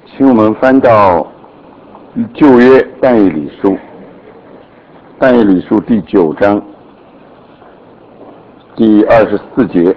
请我们翻到旧约但以理书，但以理书第9章第24节，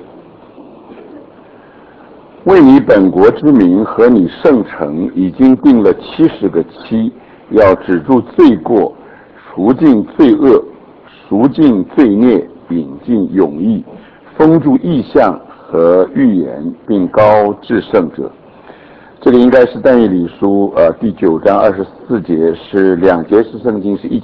为你本国之民和你圣城已经定了70个期，要止住罪过，除尽罪恶，赎尽罪孽，引进永义，封住异象和预言，并高至圣者。这个应该是但以理书第9章24节，是2节释圣经，是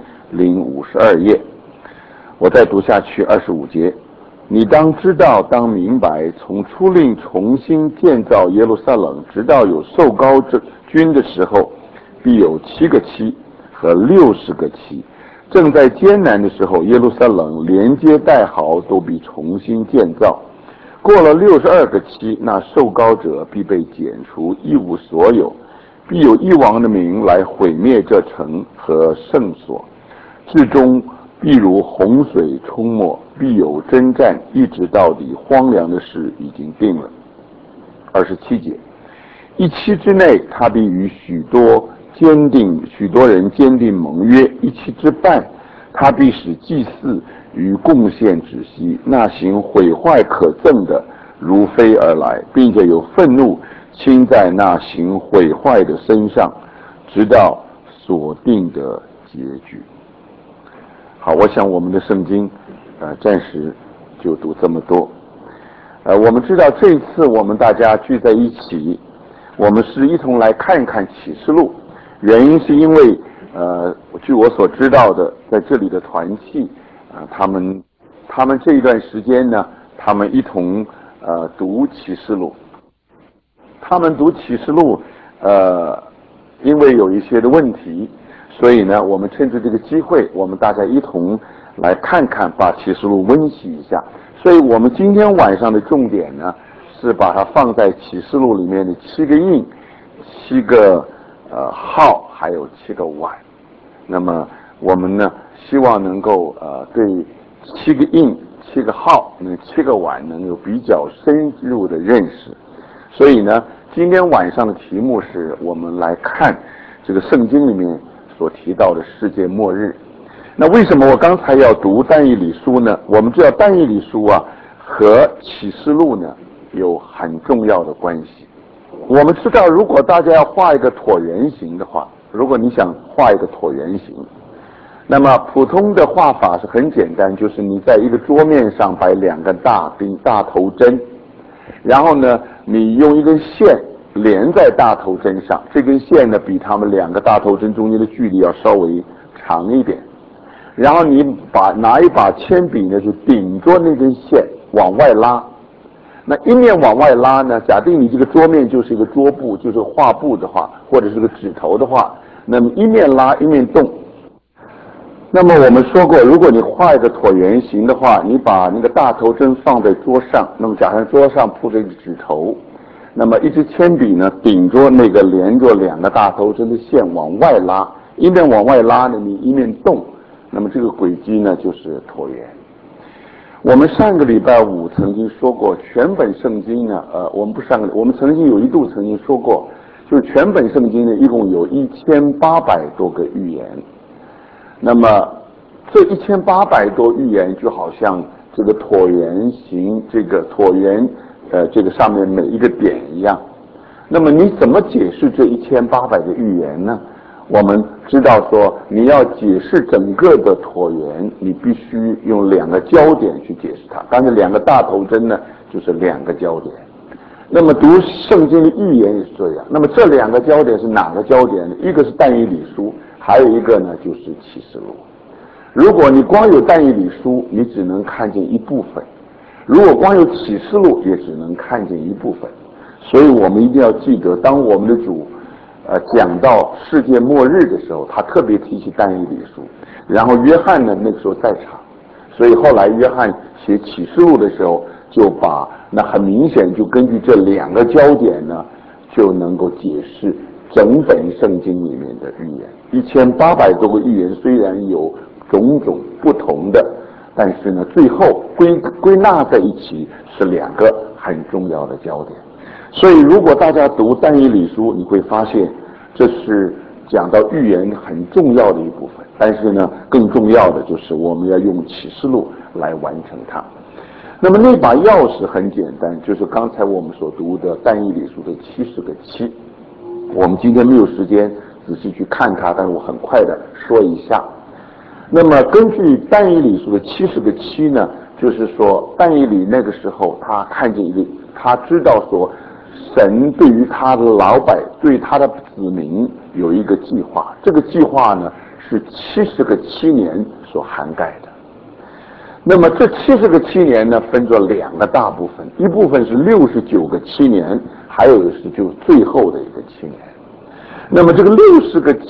1052页。我再读下去25节，你当知道，当明白，从出令重新建造耶路撒冷，直到有受膏君的时候，必有7个期和60个期。正在艰难的时候，耶路撒冷连接带壕都必重新建造。过了62个期，那受膏者必被剪除，一无所有，必有一王的名来毁灭这城和圣所，至终必如洪水冲没，必有征战，一直到底，荒凉的事已经定了。27节，一期之内，他必与许多人坚定盟约；一期之半，他必使祭祀与贡献止息，那行毁坏可憎的如飞而来，并且有愤怒倾在那行毁坏的身上，直到所定的结局。好，我想我们的圣经暂时就读这么多。我们知道这一次我们大家聚在一起，我们是一同来看一看启示录，原因是因为据我所知道的，在这里的团契他们这一段时间呢，他们一同读启示录。他们读启示录因为有一些的问题，所以呢，我们趁着这个机会，我们大家一同来看看，把启示录温习一下。所以我们今天晚上的重点呢，是把它放在启示录里面的7个印、7个号，还有7个碗。那么我们呢，希望能够对7个印、7个号、7个碗能有比较深入的认识。所以呢，今天晚上的题目是我们来看这个圣经里面所提到的世界末日。那为什么我刚才要读但以理书呢？我们知道但以理书和启示录呢有很重要的关系。我们知道，如果大家要画一个椭圆形的话，如果你想画一个椭圆形，那么普通的画法是很简单，就是你在一个桌面上摆2个大头针，然后呢，你用一根线连在大头针上，这根线呢比他们2个大头针中间的距离要稍微长一点。然后你拿一把铅笔呢，就顶着那根线往外拉。那一面往外拉呢，假定你这个桌面就是一个桌布，就是画布的话，或者是个指头的话，那么一面拉一面动。那么我们说过，如果你画一个椭圆形的话，你把那个大头针放在桌上，那么假设桌上铺着一个指头，那么一支铅笔呢顶着那个连着2个大头针的线往外拉，一面往外拉呢，你一面动，那么这个轨迹呢就是椭圆。我们上个礼拜5曾经说过，全本圣经呢，我们曾经有一度曾经说过，就是全本圣经呢一共有1800多个预言。那么这1800多预言就好像这个椭圆形，这个椭圆这个上面每一个点一样。那么你怎么解释这1800个预言呢？我们知道说，你要解释整个的椭圆，你必须用2个焦点去解释它。当然2个大头针呢，就是2个焦点。那么读圣经的预言也是这样。那么这2个焦点是哪个焦点呢？一个是但以理书，还有一个呢就是启示录。如果你光有但以理书，你只能看见一部分；如果光有启示录，也只能看见一部分。所以我们一定要记得，当我们的主讲到世界末日的时候，他特别提起但以理书。然后约翰呢那个时候在场，所以后来约翰写启示录的时候，就把那很明显就根据这2个焦点呢，就能够解释整本圣经里面的预言。1800多个预言虽然有种种不同的，但是呢，最后归纳在一起是2个很重要的焦点。 所以如果大家读但以理书，你会发现这是讲到预言很重要的一部分，但是呢，更重要的就是我们要用启示录来完成它。那么那把钥匙很简单，就是刚才我们所读的但以理书的70个七。我们今天没有时间仔细去看它，但是我很快的说一下。那么根据但以理书的70个七呢，就是说但以理那个时候他看见他知道说神对于他的老百对他的子民有一个计划，这个计划呢是70个7年所涵盖的。那么这70个7年呢，分作2个大部分，一部分是69个7年，还有的是就最后的一个7年。那么这个69个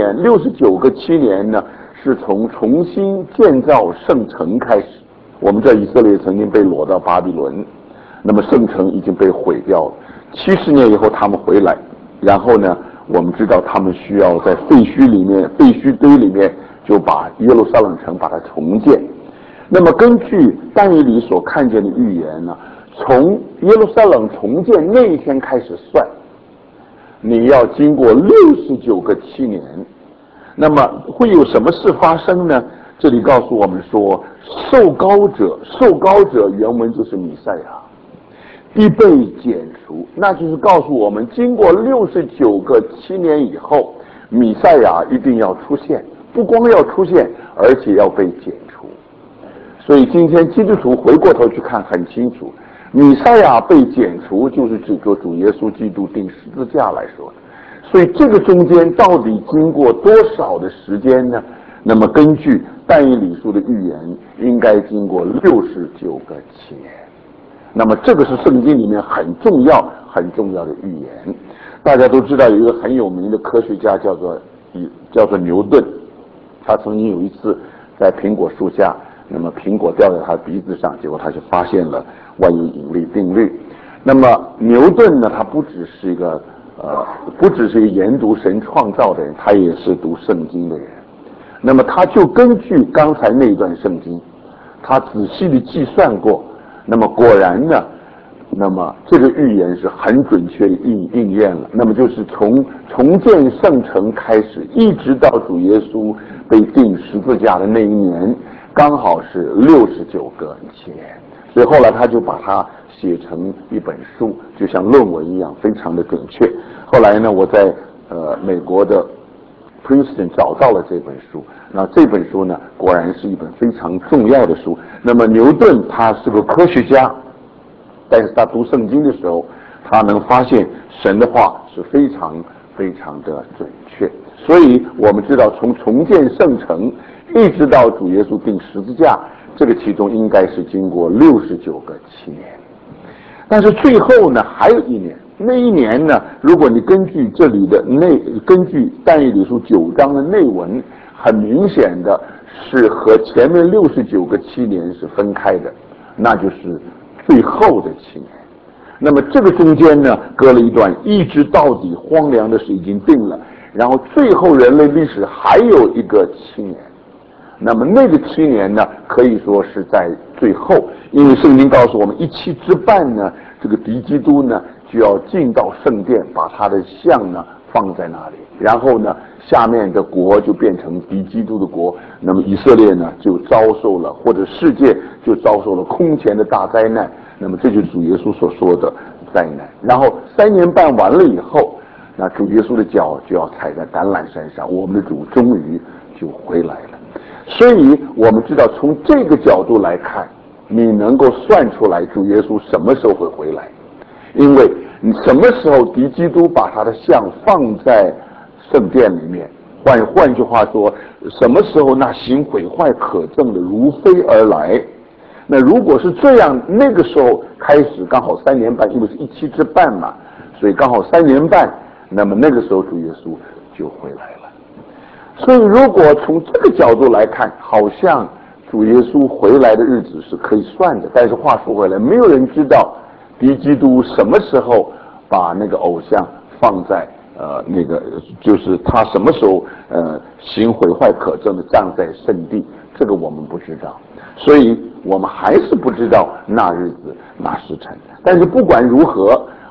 7年呢，是从重新建造圣城开始。我们知道以色列曾经被掳到巴比伦，那么圣城已经被毁掉了。70年以后他们回来，然后呢，我们知道他们需要在废墟堆里面就把耶路撒冷城把它重建。那么根据但以理所看见的预言呢，从耶路撒冷重建那一天开始算，你要经过69个7年，那么会有什么事发生呢？这里告诉我们说，受膏者原文就是弥赛亚，必被剪除，那就是告诉我们，经过69个7年以后，弥赛亚一定要出现，不光要出现，而且要被剪除。所以今天基督徒回过头去看很清楚，弥赛亚被剪除就是指着主耶稣基督钉十字架来说的。所以这个中间到底经过多少的时间呢？那么根据但以理书的预言，应该经过69个7年。那么这个是圣经里面很重要的预言。大家都知道有一个很有名的科学家叫做牛顿，他曾经有一次在苹果树下，那么苹果掉在他的鼻子上，结果他就发现了万有引力定律。那么牛顿呢，他不只是一个研读神创造的人，他也是读圣经的人。那么他就根据刚才那段圣经，他仔细的计算过，那么果然呢，那么这个预言是很准确的应验了。那么就是从重建圣城开始，一直到主耶稣被钉十字架的那一年，刚好是69个7年。所以后来他就把它写成一本书，就像论文一样，非常的准确。后来呢，我在美国的 Princeton 找到了这本书，那这本书呢，果然是一本非常重要的书。那么牛顿他是个科学家，但是他读圣经的时候，他能发现神的话是非常的准确。所以我们知道，从重建圣城一直到主耶稣钉十字架，这个其中应该是经过69个7年。但是最后呢，还有一年。那一年呢，如果你根据但以理书9章的内文，很明显的是和前面69个7年是分开的，那就是最后的7年。那么这个中间呢，隔了一段，一直到底荒凉的事已经定了，然后最后人类历史还有一个7年。那么那个7年呢，可以说是在最后，因为圣经告诉我们，17之半呢，这个敌基督呢就要进到圣殿，把他的像呢放在那里，然后呢，下面的国就变成敌基督的国，那么以色列呢就遭受了，或者世界就遭受了空前的大灾难。那么这就是主耶稣所说的灾难。然后3年半完了以后，那主耶稣的脚就要踩在橄榄山上，我们的主终于就回来了。所以我们知道，从这个角度来看，你能够算出来主耶稣什么时候会回来，因为你什么时候敌基督把他的像放在圣殿里面，换句话说，什么时候那行毁坏可憎的如飞而来。那如果是这样，那个时候开始刚好3年半，因为是17之半嘛，所以刚好3年半，那么那个时候主耶稣就回来了。所以如果从这个角度来看，好像主耶稣回来的日子是可以算的。但是话说回来，没有人知道敌基督什么时候把那个偶像放在那个，就是他什么时候行毁坏可憎的站在圣地，这个我们不知道。所以我们还是不知道那日子那时辰。但是不管如何，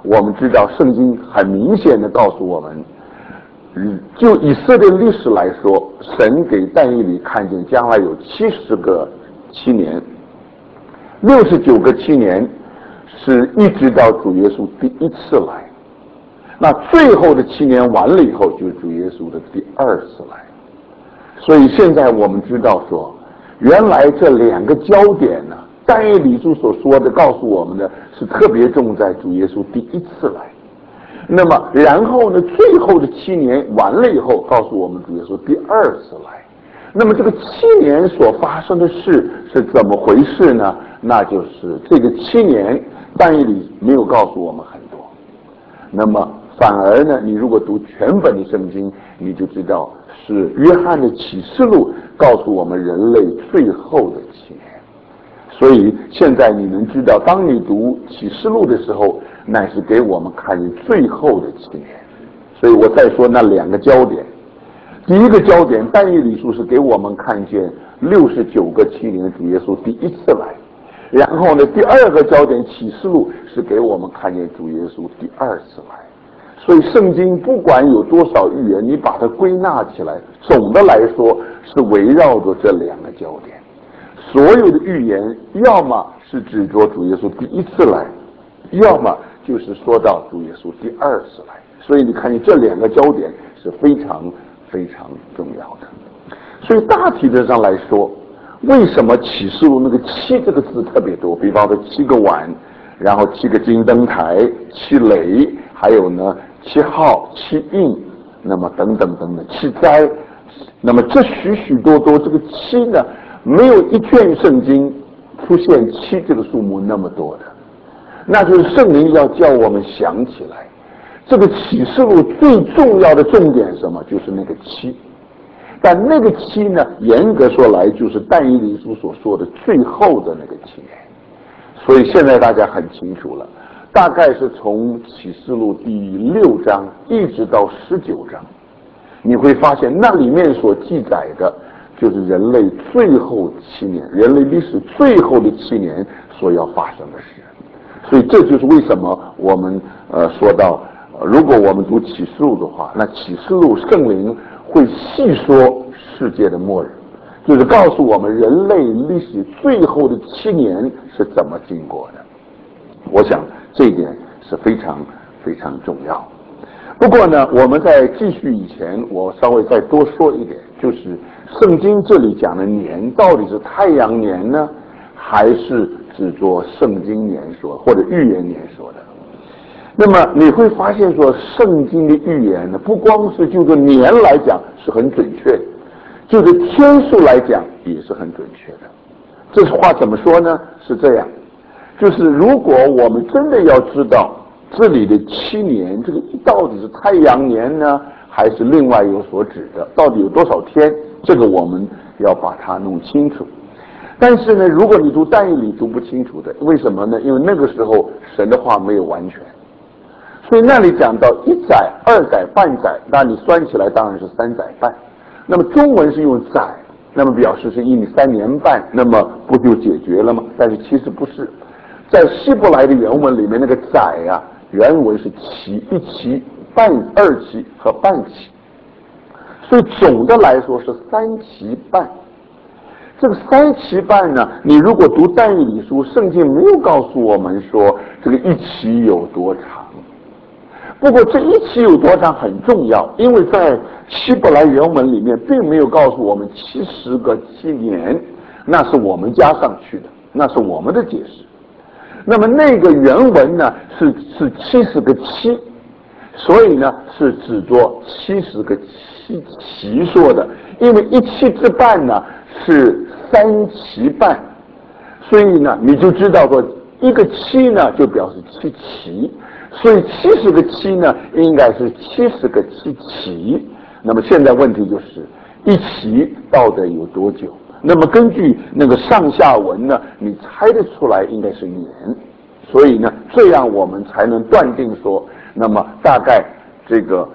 我们知道圣经很明显的告诉我们，就以色列历史来说，神给但以理看见将来有70个7年，69个7年是一直到主耶稣第一次来，那最后的7年完了以后，就是主耶稣的第2次来。所以现在我们知道说，原来这2个焦点呢，但以理书所说的告诉我们的是特别重在主耶稣第一次来。那么然后呢，最后的7年完了以后，告诉我们主耶稣第2次来。那么这个7年所发生的事是怎么回事呢？那就是这个7年但以理没有告诉我们很多，那么反而呢，你如果读全本的圣经，你就知道是约翰的启示录告诉我们人类最后的7年。所以现在你能知道，当你读启示录的时候，乃是给我们看见最后的7年。所以我再说那2个焦点。第一个焦点，但以理书是给我们看见69个7年主耶稣第一次来。然后呢，第2个焦点启示录是给我们看见主耶稣第2次来。所以圣经不管有多少预言，你把它归纳起来，总的来说是围绕着这2个焦点。所有的预言要么是指着主耶稣第一次来，要么就是说到主耶稣第2次来。所以你看见这2个焦点是非常非常重要的。所以大体的上来说，为什么启示录那个7这个字特别多？比方说7个碗，然后7个金灯台、7雷，还有呢7号、7印，那么等等等等7灾，那么这许许多多这个7呢，没有一卷圣经出现7这个数目那么多的，那就是圣灵要叫我们想起来，这个启示录最重要的重点是什么？就是那个7。但那个7呢，严格说来就是但以理书所说的最后的那个7年。所以现在大家很清楚了，大概是从启示录第6章一直到19章，你会发现那里面所记载的就是人类最后7年，人类历史最后的7年所要发生的事。所以这就是为什么我们说到，如果我们读启示录的话，那启示录圣灵会细说世界的末日，就是告诉我们人类历史最后的7年是怎么经过的。我想这一点是非常非常重要。不过呢，我们在继续以前，我稍微再多说一点，就是圣经这里讲的年到底是太阳年呢，还是指着圣经年说或者预言年说的？那么你会发现说，圣经的预言呢，不光是就着年来讲是很准确的，就是天数来讲也是很准确的。这话怎么说呢？是这样，就是如果我们真的要知道这里的7年，这个到底是太阳年呢，还是另外有所指的？到底有多少天？这个我们要把它弄清楚。但是呢，如果你读但以理读不清楚的，为什么呢？因为那个时候神的话没有完全，所以那里讲到1载、2载、半载，那你算起来当然是3载半。那么中文是用载，那么表示是1年3年半，那么不就解决了吗？但是其实不是，在希伯来的原文里面，那个载啊，原文是期，1期、半、2期和半期，所以总的来说是3期半。这个3期半呢，你如果读但以理书，圣经没有告诉我们说这个1期有多长。不过这1期有多长很重要，因为在希伯来原文里面并没有告诉我们70个7年，那是我们加上去的，那是我们的解释。那么那个原文呢是70个7，所以呢是指着70个7期说的，因为1期之半呢是3期半，所以呢你就知道说一个7呢就表示7期，所以70个7呢应该是70个7期。那么现在问题就是1期到底有多久？那么根据那个上下文呢，你猜得出来应该是年，所以呢这样我们才能断定说，那么大概这个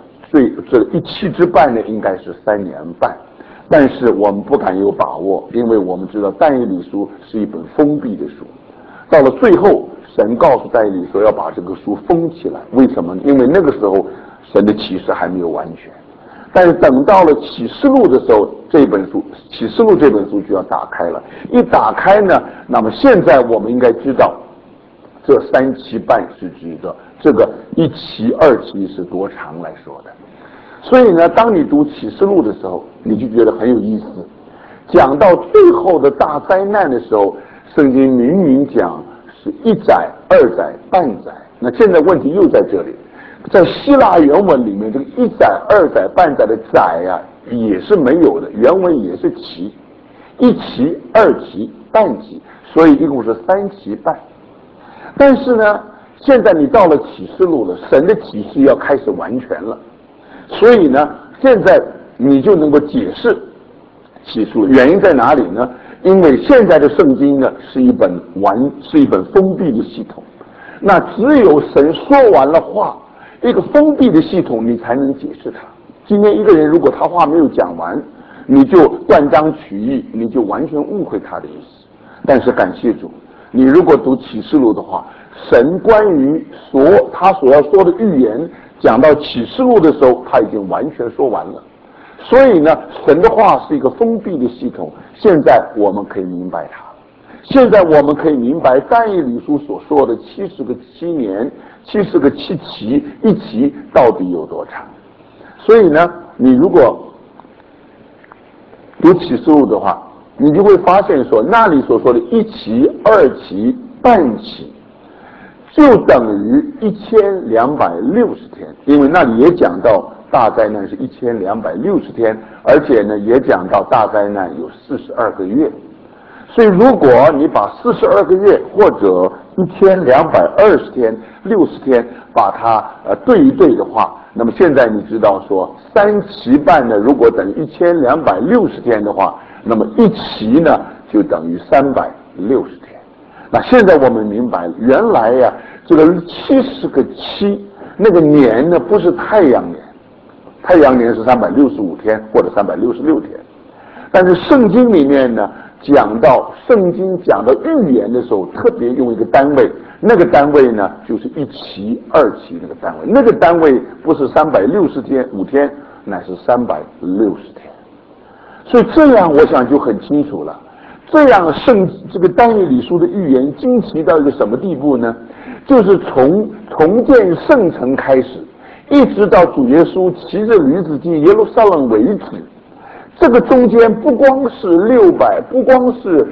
1期之半呢应该是3年半。但是我们不敢有把握，因为我们知道但以理书是一本封闭的书，到了最后神告诉但以理说要把这个书封起来，为什么呢？因为那个时候神的启示还没有完全。但是等到了启示录的时候，这本书启示录这本书就要打开了。一打开呢，那么现在我们应该知道，这3期半是指的这个1期2期是多长来说的。所以呢，当你读启示录的时候，你就觉得很有意思。讲到最后的大灾难的时候，圣经明明讲是1载、2载、半载。那现在问题又在这里，在希腊原文里面，这个1载、2载、半载的载呀，也是没有的，原文也是期，1期、2期、半期，所以一共是3期半。但是呢，现在你到了启示录了，神的启示要开始完全了，所以呢，现在你就能够解释启示录。原因在哪里呢？因为现在的圣经呢是一本封闭的系统，那只有神说完了话，一个封闭的系统你才能解释它。今天一个人如果他话没有讲完，你就断章取义，你就完全误会他的意思。但是感谢主，你如果读启示录的话，神关于他所要说的预言，讲到启示录的时候，他已经完全说完了。所以呢，神的话是一个封闭的系统，现在我们可以明白它。现在我们可以明白但以理书所说的70个7年、70个7期，一期到底有多长。所以呢，你如果读启示录的话，你就会发现说，那里所说的1期、2期、半期，就等于1260天，因为那里也讲到大灾难是1260天，而且呢也讲到大灾难有42个月。所以如果你把42个月或者1220天、60天把它对一对的话，那么现在你知道说3期半呢，如果等于1260天的话，那么1期呢就等于360天。那现在我们明白了，原来呀，这个70个7，那个年呢不是太阳年，太阳年是365天或者366天，但是圣经里面呢，圣经讲到预言的时候，特别用一个单位，那个单位呢就是1期、2期那个单位，那个单位不是365天，乃是360天。所以这样我想就很清楚了。这样这个但以理书的预言惊奇到一个什么地步呢？就是从重建圣城开始，一直到主耶稣骑着驴子进耶路撒冷为止。这个中间不光是600，不光是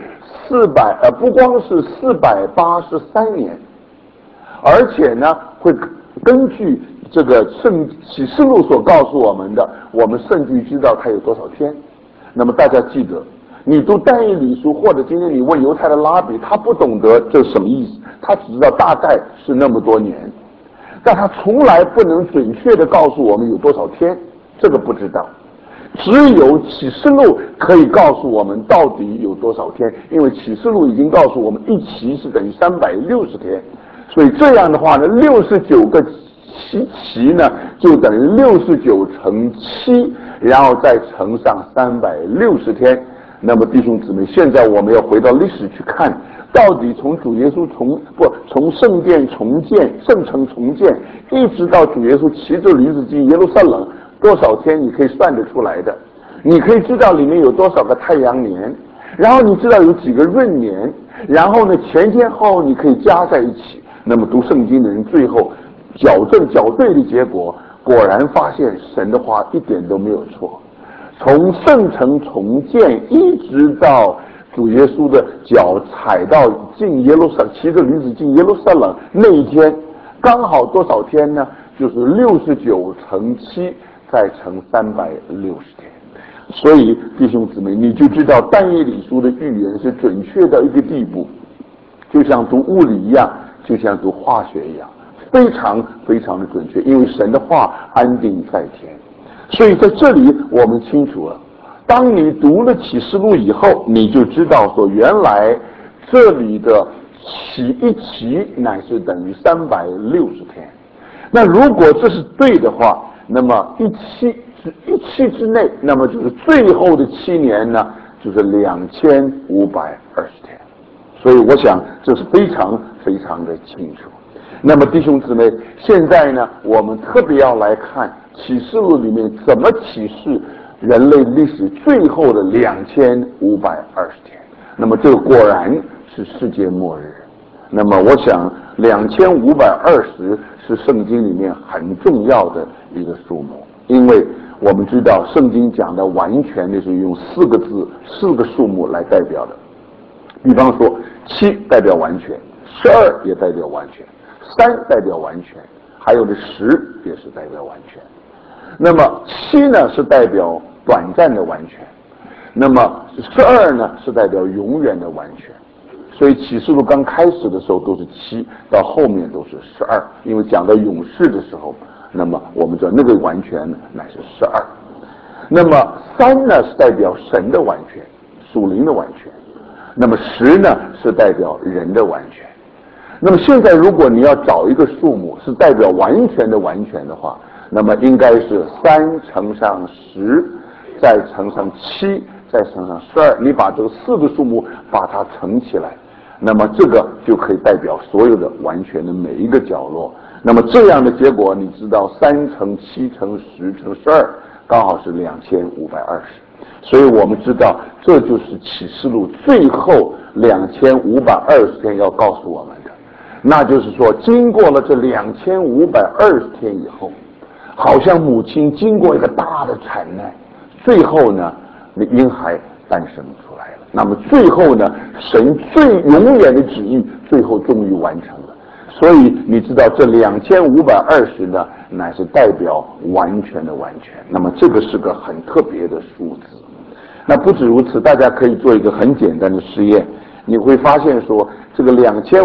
483年，而且呢会根据这个启示录所告诉我们的，我们甚至知道它有多少天。那么大家记得，你读但以理书，或者今天你问犹太的拉比，他不懂得这是什么意思，他只知道大概是那么多年，但他从来不能准确的告诉我们有多少天，这个不知道。只有启示录可以告诉我们到底有多少天，因为启示录已经告诉我们1期是等于360天，所以这样的话呢，69个7期呢就等于69乘7，然后再乘上360天。那么弟兄姊妹，现在我们要回到历史去看，到底从主耶稣从圣殿重建、圣城重建，一直到主耶稣骑着驴子进耶路撒冷，多少天你可以算得出来的。你可以知道里面有多少个太阳年，然后你知道有几个闰年，然后呢前前后后你可以加在一起。那么读圣经的人最后矫对的结果，果然发现神的话一点都没有错。从圣城重建一直到主耶稣的脚踩到进耶路撒冷，骑着驴子进耶路撒冷那一天，刚好多少天呢？就是69乘7再乘360天。所以弟兄姊妹，你就知道但以理书的预言是准确到一个地步，就像读物理一样，就像读化学一样，非常非常的准确，因为神的话安定在天。所以在这里我们清楚了，当你读了启示录以后，你就知道说原来这里的一期乃是等于360天。那如果这是对的话，那么一期之内，那么就是最后的7年呢，就是2520天。 所以我想这是非常非常的清楚。那么弟兄姊妹，现在呢，我们特别要来看启示录里面怎么启示人类历史最后的2520天。那么这个果然是世界末日。那么我想2520是圣经里面很重要的一个数目，因为我们知道圣经讲的完全的是用4个字、4个数目来代表的。比方说7代表完全，12也代表完全，3代表完全，还有的10也是代表完全。那么7呢是代表短暂的完全，那么12呢是代表永远的完全。所以启示录刚开始的时候都是7，到后面都是12，因为讲到勇士的时候，那么我们知道那个完全乃是12。那么3呢是代表神的完全，属灵的完全，那么10呢是代表人的完全。那么现在如果你要找一个数目是代表完全的完全的话，那么应该是3乘上10再乘上7再乘上12，你把这个4个数目把它乘起来，那么这个就可以代表所有的完全的每一个角落。那么这样的结果，你知道3乘7乘10乘12刚好是2520。所以我们知道这就是启示录最后2520天要告诉我们的，那就是说经过了这2520天以后，好像母亲经过一个大的产难，最后呢那婴孩诞生出来了。那么最后呢，神最永远的旨意最后终于完成了。所以你知道这2520呢，乃是代表完全的完全。那么这个是个很特别的数字。那不止如此，大家可以做一个很简单的实验，你会发现说这个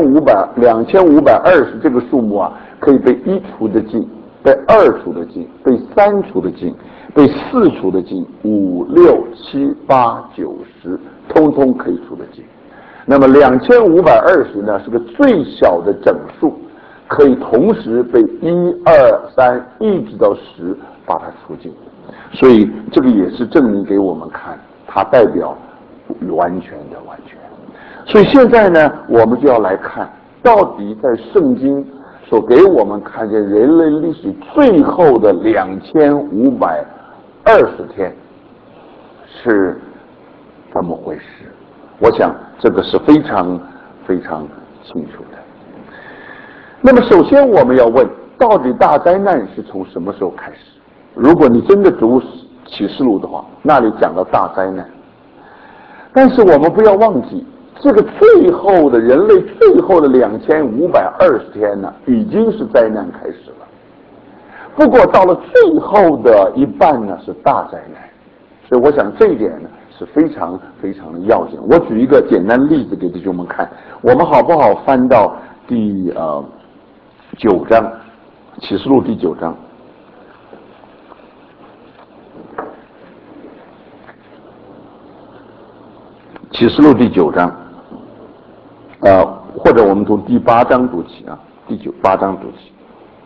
2520这个数目啊，可以被1除的尽，被2除的尽，被3除的尽，被4除的尽，5、6、7、8、9、10，通通可以除的尽。那么2520呢是个最小的整数，可以同时被1、2、3一直到10把它除尽。所以这个也是证明给我们看，它代表完全的完全。所以现在呢，我们就要来看，到底在圣经所给我们看见人类历史最后的2520天是怎么回事。我想这个是非常非常清楚的。那么首先我们要问，到底大灾难是从什么时候开始？如果你真的读启示录的话，那里讲到大灾难。但是我们不要忘记，这个最后的人类最后的2520天呢，已经是灾难开始了。不过到了最后的一半呢，是大灾难。所以我想这一点呢是非常非常的要紧。我举一个简单例子给弟兄们看，我们好不好翻到第9章，启示录第9章。启示录第9章，或者我们从第8章读起啊，8章读起。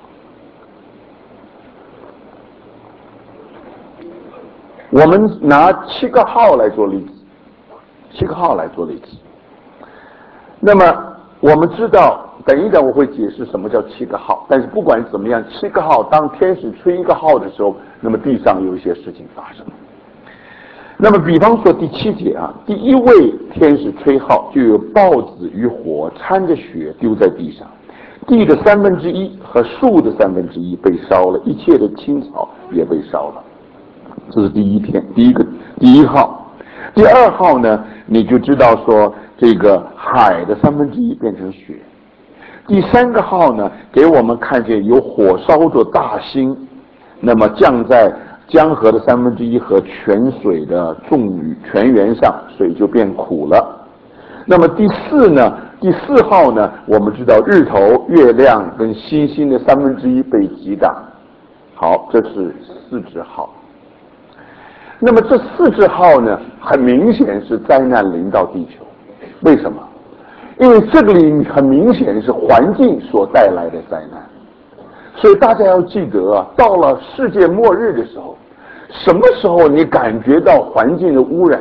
我们拿7个号来做例子，7个号来做例子。那么我们知道，等一等我会解释什么叫7个号。但是不管怎么样，7个号，当天使吹一个号的时候，那么地上有一些事情发生。那么比方说第7节啊，第一位天使吹号，就有豹子与火掺着血丢在地上，地的1/3和树的1/3被烧了，一切的青草也被烧了。这是第一号。第2号呢，你就知道说这个海的1/3变成血。第3个号呢，给我们看见有火烧着大星，那么降在江河的1/3和泉水的泉源上，水就变苦了。那么第4号呢，我们知道日头、月亮跟星星的1/3被击打。好，这是4支号。那么这4支号呢，很明显是灾难临到地球。为什么？因为这个里很明显是环境所带来的灾难。所以大家要记得啊，到了世界末日的时候，什么时候你感觉到环境的污染，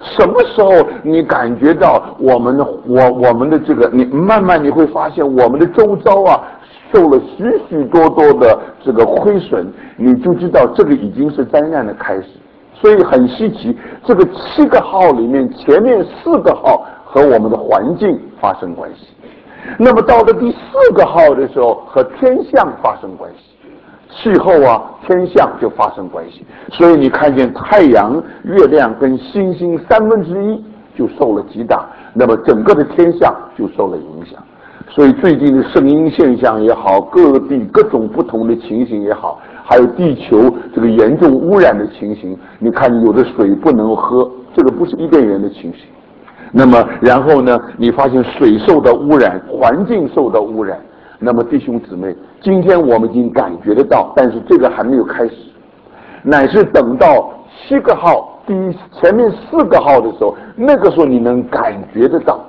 什么时候你感觉到我们的这个，你慢慢你会发现我们的周遭啊受了许许多多的这个亏损，你就知道这个已经是灾难的开始。所以很稀奇，这个7个号里面前面4个号和我们的环境发生关系，那么到了第4个号的时候和天象发生关系，气候啊天象就发生关系。所以你看见太阳、月亮跟星星1/3就受了击打，那么整个的天象就受了影响。所以最近的声音现象也好，各地各种不同的情形也好，还有地球这个严重污染的情形，你看有的水不能喝，这个不是伊甸园的情形。那么然后呢，你发现水受到污染，环境受到污染。那么弟兄姊妹，今天我们已经感觉得到，但是这个还没有开始，乃是等到7个号前面4个号的时候，那个时候你能感觉得到，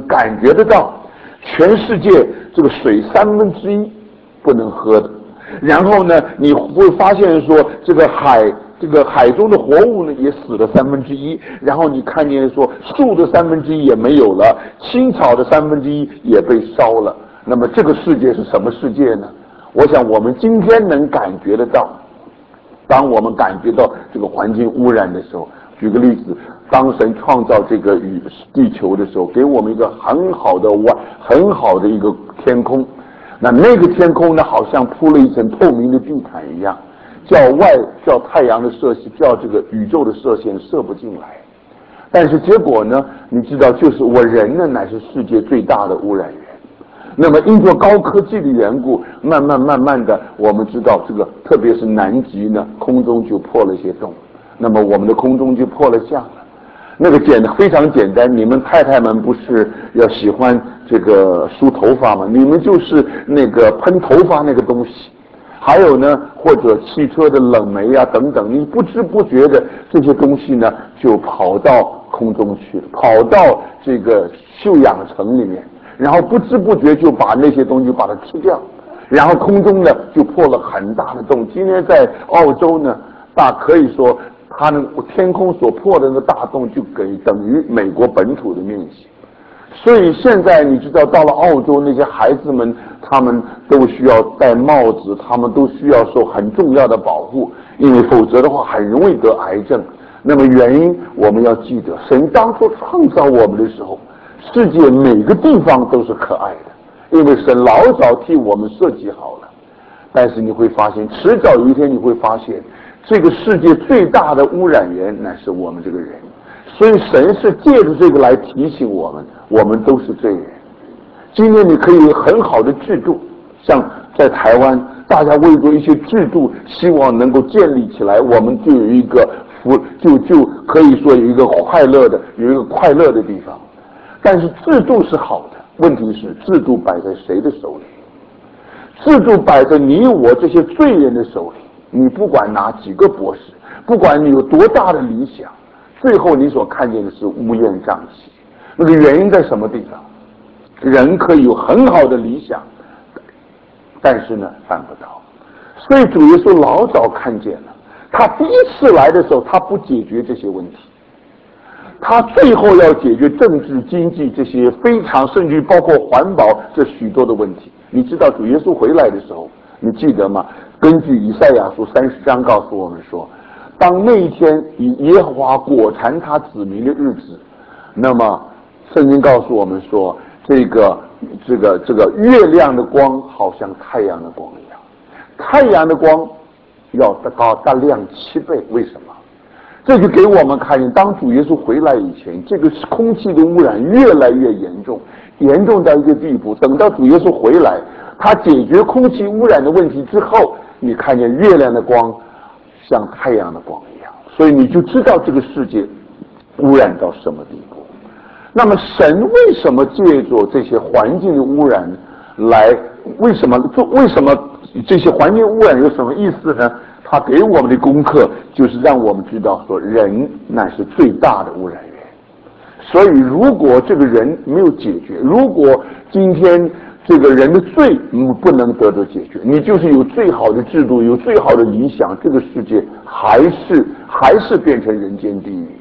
全世界这个水1/3不能喝的。然后呢，你会发现说这个海中的活物呢也死了1/3，然后你看见说树的1/3也没有了，青草的1/3也被烧了。那么这个世界是什么世界呢？我想我们今天能感觉得到，当我们感觉到这个环境污染的时候，举个例子，当神创造这个地球的时候，给我们一个很好的一个天空，那个天空呢，好像铺了一层透明的地毯一样，叫太阳的射线，叫这个宇宙的射线射不进来。但是结果呢，你知道，就是我人呢，乃是世界最大的污染源。那么因着高科技的缘故，慢慢的，我们知道这个，特别是南极呢，空中就破了一些洞，那么我们的空中就破了相了。那个非常简单，你们太太们不是要喜欢这个梳头发吗？你们就是那个喷头发那个东西，还有呢，或者汽车的冷媒啊等等，你不知不觉的这些东西呢，就跑到空中去了，跑到这个臭氧层里面。然后不知不觉就把那些东西把它吃掉，然后空中呢就破了很大的洞。今天在澳洲呢，可以说它那个天空所破的那个大洞就等于美国本土的面积。所以现在你知道，到了澳洲那些孩子们，他们都需要戴帽子，他们都需要受很重要的保护，因为否则的话很容易得癌症。那么原因我们要记得，神当初创造我们的时候，世界每个地方都是可爱的，因为神老早替我们设计好了。但是你会发现，迟早有一天你会发现，这个世界最大的污染源乃是我们这个人。所以神是借着这个来提醒我们，我们都是罪人。今天你可以有很好的制度，像在台湾，大家为着一些制度，希望能够建立起来，我们就有一个就可以说有一个快乐的地方。但是制度是好的，问题是制度摆在谁的手里？制度摆在你我这些罪人的手里。你不管拿几个博士，不管你有多大的理想，最后你所看见的是乌烟瘴气。那个原因在什么地方？人可以有很好的理想，但是呢办不到。所以主耶稣老早看见了，他第一次来的时候，他不解决这些问题，他最后要解决政治、经济这些非常，甚至包括环保这许多的问题。你知道主耶稣回来的时候，你记得吗？根据以赛亚书30章告诉我们说，当那一天以耶和华果缠他子民的日子，那么圣经告诉我们说，这个月亮的光好像太阳的光一样，太阳的光要大亮7倍。为什么？这就给我们看见，当主耶稣回来以前，这个空气的污染越来越严重，严重到一个地步。等到主耶稣回来，他解决空气污染的问题之后，你看见月亮的光像太阳的光一样，所以你就知道这个世界污染到什么地步。那么神为什么借着这些环境的污染来？为什么这些环境污染有什么意思呢？他给我们的功课就是让我们知道说，人乃是最大的污染源。所以如果这个人没有解决，如果今天这个人的罪不能得到解决，你就是有最好的制度，有最好的理想，这个世界还是变成人间地狱。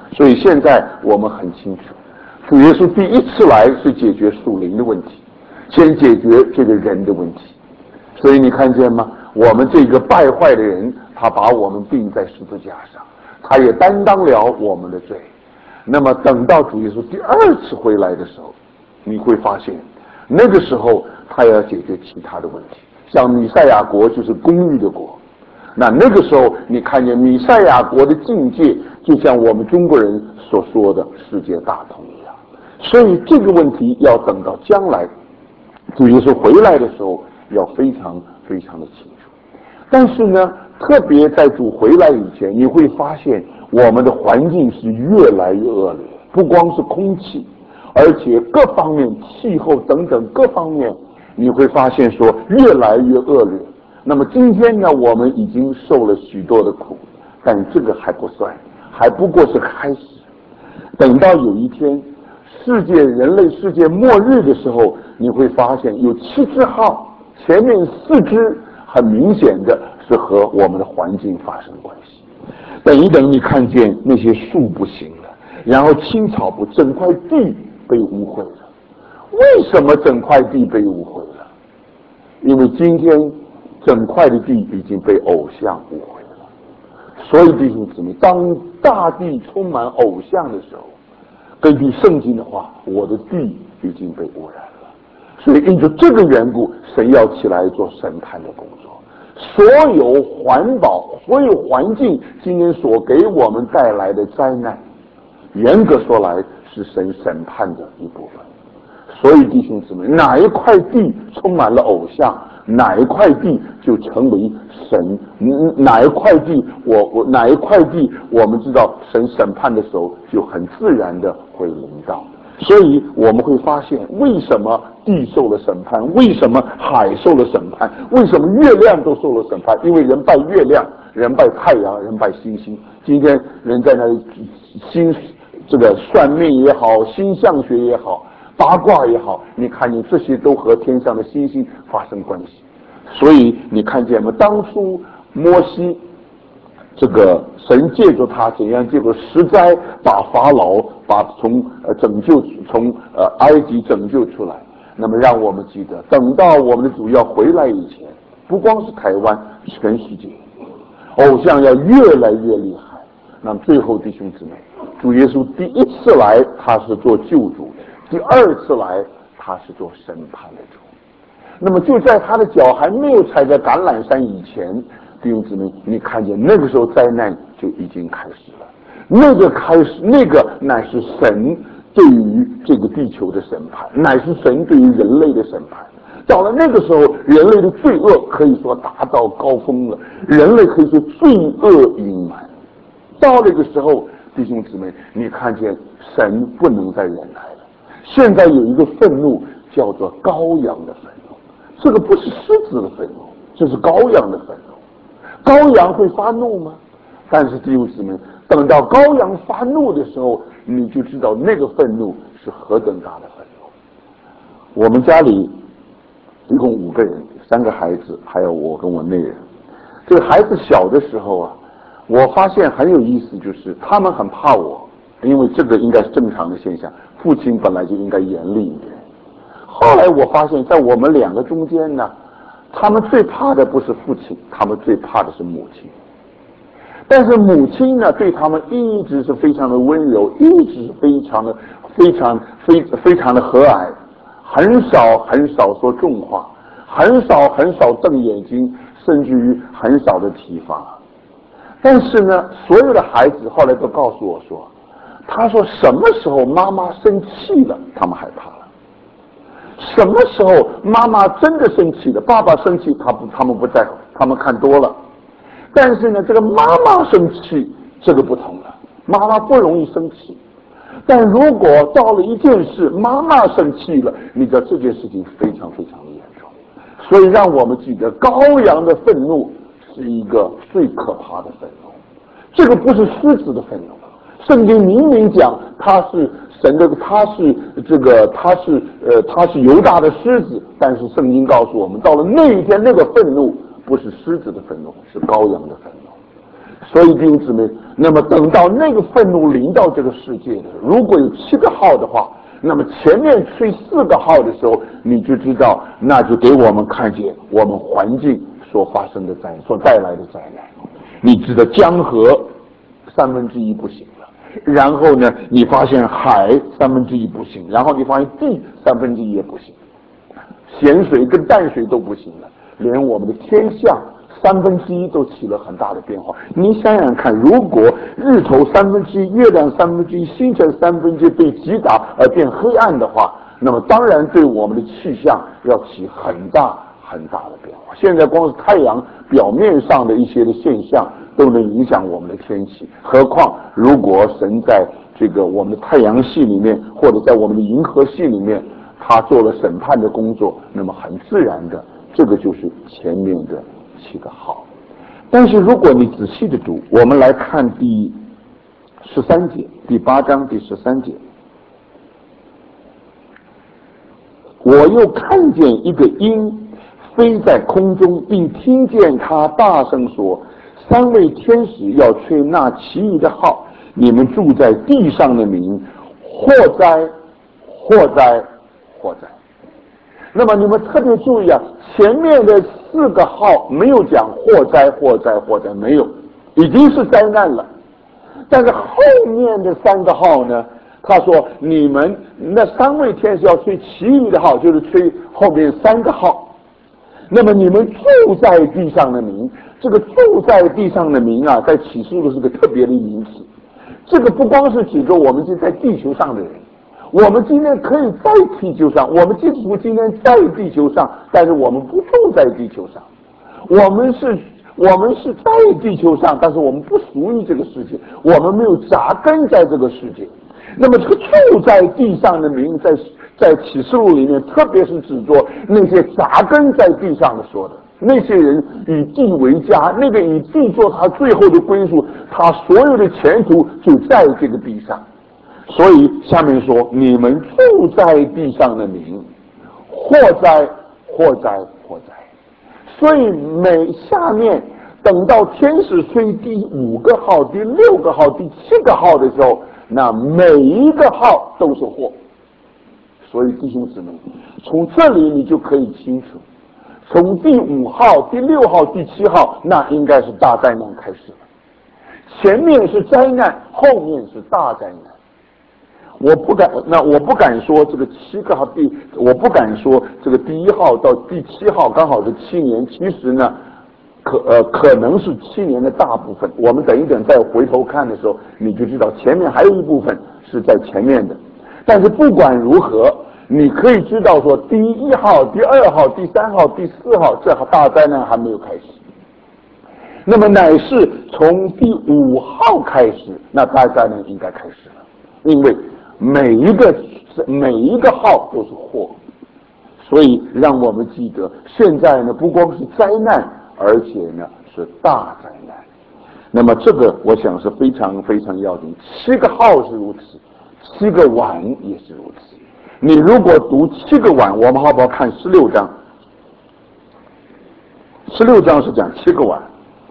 所以现在我们很清楚，主耶稣第一次来是解决属灵的问题，先解决这个人的问题。所以你看见吗？我们这个败坏的人，他把我们钉在十字架上，他也担当了我们的罪。那么等到主耶稣第二次回来的时候，你会发现那个时候他要解决其他的问题，像弥赛亚国就是公义的国。那个时候你看见弥赛亚国的境界，就像我们中国人所说的世界大同一样。所以这个问题要等到将来主耶稣回来的时候要非常非常的清楚。但是呢，特别在主回来以前，你会发现我们的环境是越来越恶劣，不光是空气，而且各方面气候等等各方面，你会发现说越来越恶劣。那么今天呢，我们已经受了许多的苦，但这个还不算，还不过是开始。等到有一天人类世界末日的时候，你会发现有7只号，前面4只很明显的是和我们的环境发生关系。等一等，你看见那些树不行了，然后青草不，整块地被污秽了。为什么整块地被污秽了？因为今天整块的地已经被偶像污秽了。所以弟兄姊妹，当大地充满偶像的时候，根据圣经的话，我的地已经被污染了。所以因着这个缘故，神要起来做审判的工作。所有环保、所有环境今天所给我们带来的灾难，严格说来是神审判的一部分。所以弟兄姊妹，哪一块地充满了偶像，哪一块地就成为神，哪一块地我们知道神审判的时候就很自然的会临到。所以我们会发现，为什么地受了审判，为什么海受了审判，为什么月亮都受了审判？因为人拜月亮，人拜太阳，人拜星星。今天人在那里这个算命也好，星象学也好，八卦也好，你看见这些都和天上的星星发生关系。所以你看见吗？当初摩西这个神借着他怎样借着10灾把法老从埃及拯救出来。那么让我们记得，等到我们的主要回来以前，不光是台湾，全世界偶像要越来越厉害。那么最后弟兄姊妹，主耶稣第一次来他是做救主，第二次来他是做审判的主。那么就在他的脚还没有踩在橄榄山以前，弟兄姊妹，你看见那个时候灾难就已经开始了。那个乃是神对于这个地球的审判，乃是神对于人类的审判。到了那个时候，人类的罪恶可以说达到高峰了，人类可以说罪恶盈满。到那个时候，弟兄姊妹，你看见神不能再忍耐了。现在有一个愤怒叫做羔羊的愤怒，这个不是狮子的愤怒，这是羔羊的愤怒。羔羊会发怒吗？但是弟兄姊妹，等到羔羊发怒的时候，你就知道那个愤怒是何等大的愤怒。我们家里一共5个人，3个孩子，还有我跟我内人。这个孩子小的时候啊，我发现很有意思，就是他们很怕我，因为这个应该是正常的现象，父亲本来就应该严厉一点。后来我发现在我们2个中间呢，他们最怕的不是父亲，他们最怕的是母亲。但是母亲呢，对他们一直是非常的温柔，一直非常的和蔼，很少说重话，很少瞪眼睛，甚至于很少的体罚。但是呢，所有的孩子后来都告诉我说，他说什么时候妈妈生气了，他们害怕了。什么时候妈妈真的生气了，爸爸生气，他们不在乎，他们看多了。但是呢，这个妈妈生气，这个不同了，妈妈不容易生气。但如果到了一件事，妈妈生气了，你知道这件事情非常非常的严重。所以让我们记得，羔羊的愤怒是一个最可怕的愤怒，这个不是狮子的愤怒。圣经明明讲他是神的，他是犹大的狮子，但是圣经告诉我们，到了那一天，那个愤怒不是狮子的愤怒，是羔羊的愤怒。 所以弟兄姊妹，那么等到那个愤怒临到这个世界的，如果有7个号的话，那么前面吹4个号的时候，你就知道，那就给我们看见我们环境所发生的所带来的灾难。你知道江河1/3不行了，然后呢，你发现海1/3不行，然后你发现地1/3也不行，咸水跟淡水都不行了，连我们的天象1/3都起了很大的变化。你想想看，如果日头1/3，月亮1/3，星辰1/3被击打而变黑暗的话，那么当然对我们的气象要起很大很大的变化。现在光是太阳表面上的一些的现象都能影响我们的天气，何况如果神在这个我们的太阳系里面，或者在我们的银河系里面，他做了审判的工作，那么很自然的，这个就是前面的7个号。但是如果你仔细的读，我们来看第13节，第8章第13节，我又看见一个鹰飞在空中，并听见他大声说：3位天使要吹那其余的号，你们住在地上的民，祸哉祸哉祸哉。那么你们特别注意啊，前面的4个号没有讲祸哉祸哉祸哉，没有，已经是灾难了。但是后面的3个号呢，他说你们那3位天使要吹其余的号，就是吹后面3个号。那么你们住在地上的民，这个住在地上的民啊，在启示录是个特别的名词。这个不光是指着我们在地球上的人，我们今天可以在地球上，我们基督徒今天在地球上，但是我们不住在地球上。我们是在地球上，但是我们不属于这个世界，我们没有扎根在这个世界。那么这个住在地上的民，在启示录里面，特别是指着那些扎根在地上的说的那些人，以地为家，那个以地做他最后的归宿，他所有的前途就在这个地上。所以下面说，你们住在地上的民，祸哉祸哉祸哉。所以下面等到天使吹第5个号、第6个号、第7个号的时候，那每一个号都是祸。所以弟兄姊妹，从这里你就可以清楚，从第5号、第6号、第7号，那应该是大灾难开始了。前面是灾难，后面是大灾难。我不敢说这个7个号我不敢说这个第1号到第7号刚好是7年，其实呢，可能是7年的大部分。我们等一等再回头看的时候，你就知道前面还有一部分是在前面的。但是不管如何，你可以知道说，第1号、第2号、第3号、第4号，这大灾难还没有开始。那么乃是从第5号开始，那大灾难应该开始了，因为每一个号都是祸。所以让我们记得，现在呢不光是灾难，而且呢是大灾难。那么这个我想是非常非常要紧。7个号是如此，7个碗也是如此。你如果读7个碗，我们好不好看16章？16章是讲7个碗。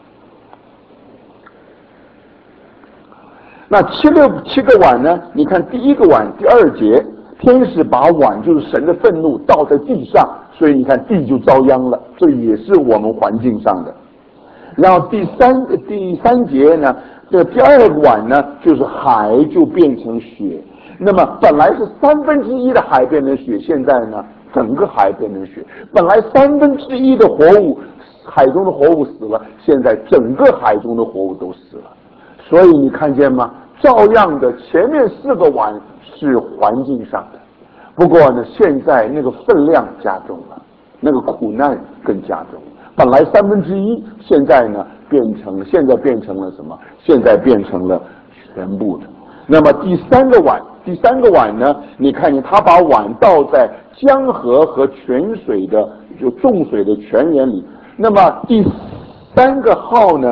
那7个碗呢？你看第1个碗第2节，天使把碗就是神的愤怒倒在地上，所以你看地就遭殃了，这也是我们环境上的。然后第三节呢，这第2个碗呢，就是海就变成血。那么本来是1/3的海变成血，现在呢整个海变成血。本来1/3的活物，海中的活物死了，现在整个海中的活物都死了。所以你看见吗？照样的，前面4个碗是环境上的，不过呢，现在那个分量加重了，那个苦难更加重。本来1/3，现在变成了什么？现在变成了全部的。那么第三个碗呢？你看见他把碗倒在江河和泉水的就众水的泉源里。那么第三个号呢？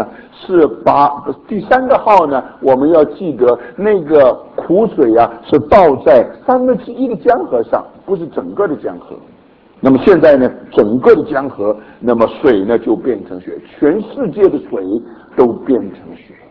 我们要记得那个苦水啊，是倒在1/3的江河上，不是整个的江河。那么现在呢，整个的江河，那么水呢就变成血，全世界的水都变成血。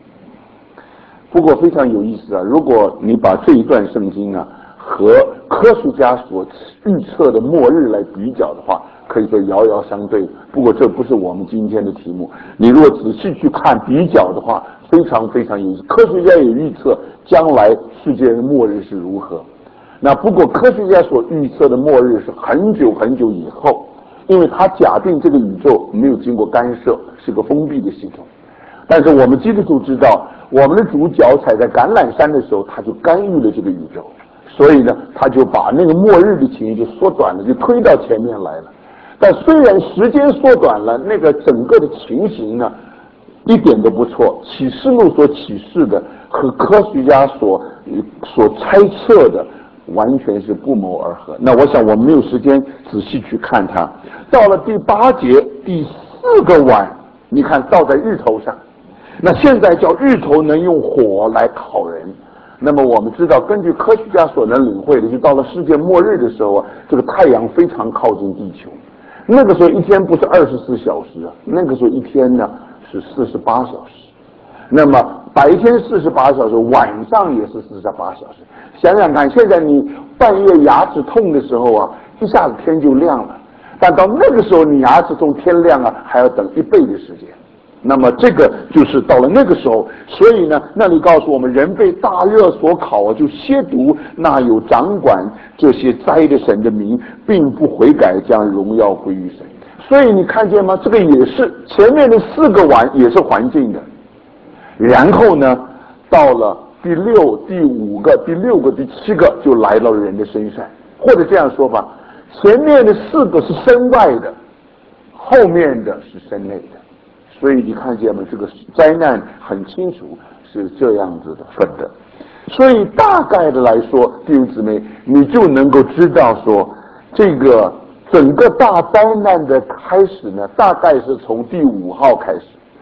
不过非常有意思啊，如果你把这一段圣经啊和科学家所预测的末日来比较的话，可以说遥遥相对。不过这不是我们今天的题目。你如果仔细去看比较的话，非常非常有意思。科学家也预测将来世界的末日是如何。那不过科学家所预测的末日是很久很久以后，因为他假定这个宇宙没有经过干涉，是个封闭的系统。但是我们基督徒知道，我们的主脚踩在橄榄山的时候，他就干预了这个宇宙，所以呢，他就把那个末日的情形就缩短了，就推到前面来了。但虽然时间缩短了，那个整个的情形呢，一点都不错。启示录所启示的和科学家所猜测的完全是不谋而合。那我想我们没有时间仔细去看它。到了第8节第4个碗，你看倒在日头上。那现在叫日头能用火来烤人。那么我们知道，根据科学家所能领会的，就到了世界末日的时候啊，这个太阳非常靠近地球。那个时候一天不是24小时啊，那个时候一天呢是48小时。那么白天48小时，晚上也是48小时。想想看，现在你半夜牙齿痛的时候啊，一下子天就亮了，但到那个时候你牙齿痛天亮啊，还要等1倍的时间。那么这个就是到了那个时候，所以呢，那里告诉我们，人被大热所烤啊，就亵渎那有掌管这些灾的神的名，并不悔改，将荣耀归于神。所以你看见吗？这个也是前面的4个碗也是环境的，然后呢，到了第6个、第7个就来到了人的身上，或者这样说吧，前面的4个是身外的，后面的是身内的。所以你看见吗？这个灾难很清楚是这样子的分的。所以大概的来说，弟兄姊妹，你就能够知道说，这个整个大灾难的开始呢，大概是从第5号开始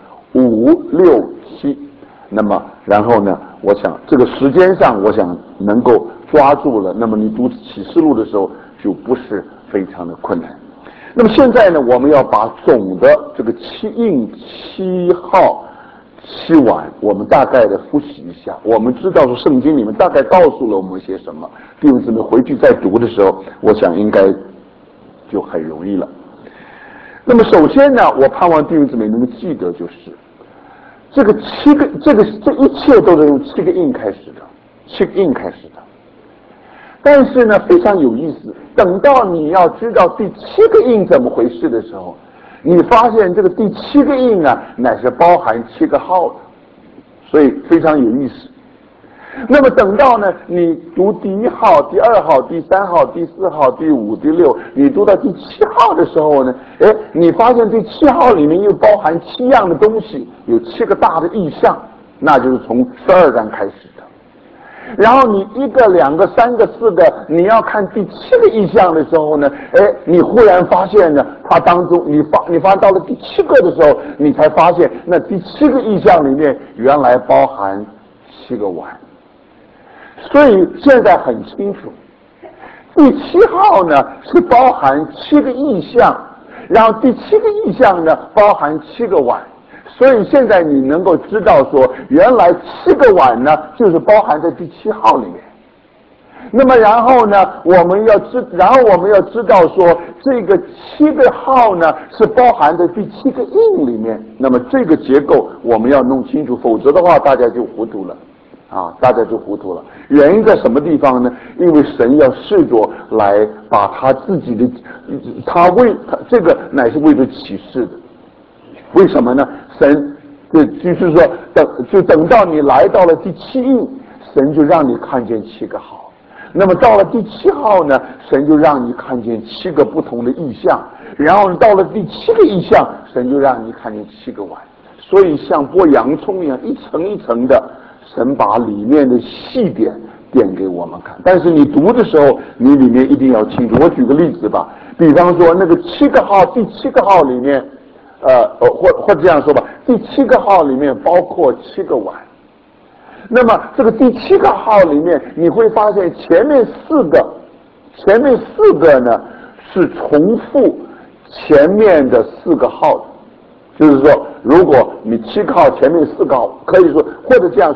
，5、6、7。那么然后呢，我想这个时间上，我想能够抓住了。那么你读启示录的时候，就不是非常的困难。那么现在呢，我们要把总的这个7印、7号、7碗，我们大概的复习一下。我们知道说圣经里面大概告诉了我们些什么，弟兄姊妹回去再读的时候，我想应该就很容易了。那么首先呢，我盼望弟兄姊妹能够记得，就是这个这一切都是用7个印开始的，7个印开始的。但是呢，非常有意思，等到你要知道第7个印怎么回事的时候，你发现这个第7个印啊，乃是包含7个号的，所以非常有意思。那么等到呢，你读第1号、第2号、第3号、第4号、第5、第6，你读到第7号的时候呢，你发现第7号里面又包含7样的东西，有7个大的意象，那就是从12章开始的。然后你1个、2个、3个、4个，你要看第7个意象的时候呢，你忽然发现呢，它当中你发到了第7个的时候，你才发现那第7个意象里面原来包含7个碗。所以现在很清楚，第7号呢是包含7个意象，然后第7个意象呢包含7个碗。所以现在你能够知道说，原来7个碗呢就是包含在第7号里面。那么然后呢，我们要知道说，这个7个号呢是包含在第7个印里面。那么这个结构我们要弄清楚，否则的话大家就糊涂了。大家就糊涂了。原因在什么地方呢？因为神要试着来把他自己的，他这个乃是为着启示的。为什么呢？神就是说，等到你来到了第7印，神就让你看见7个号。那么到了第7号呢，神就让你看见7个不同的意象。然后到了第7个意象，神就让你看见7个碗。所以像剥洋葱一样，一层一层的。神把里面的细点给我们看，但是你读的时候，你里面一定要清楚。我举个例子吧，比方说那个7个号，第7个号里面，或这样说吧，第7个号里面包括7个碗。那么这个第7个号里面，你会发现前面四个呢是重复前面的4个号的。就是说，如果你7个号前面4个号，可以说，或者这样说，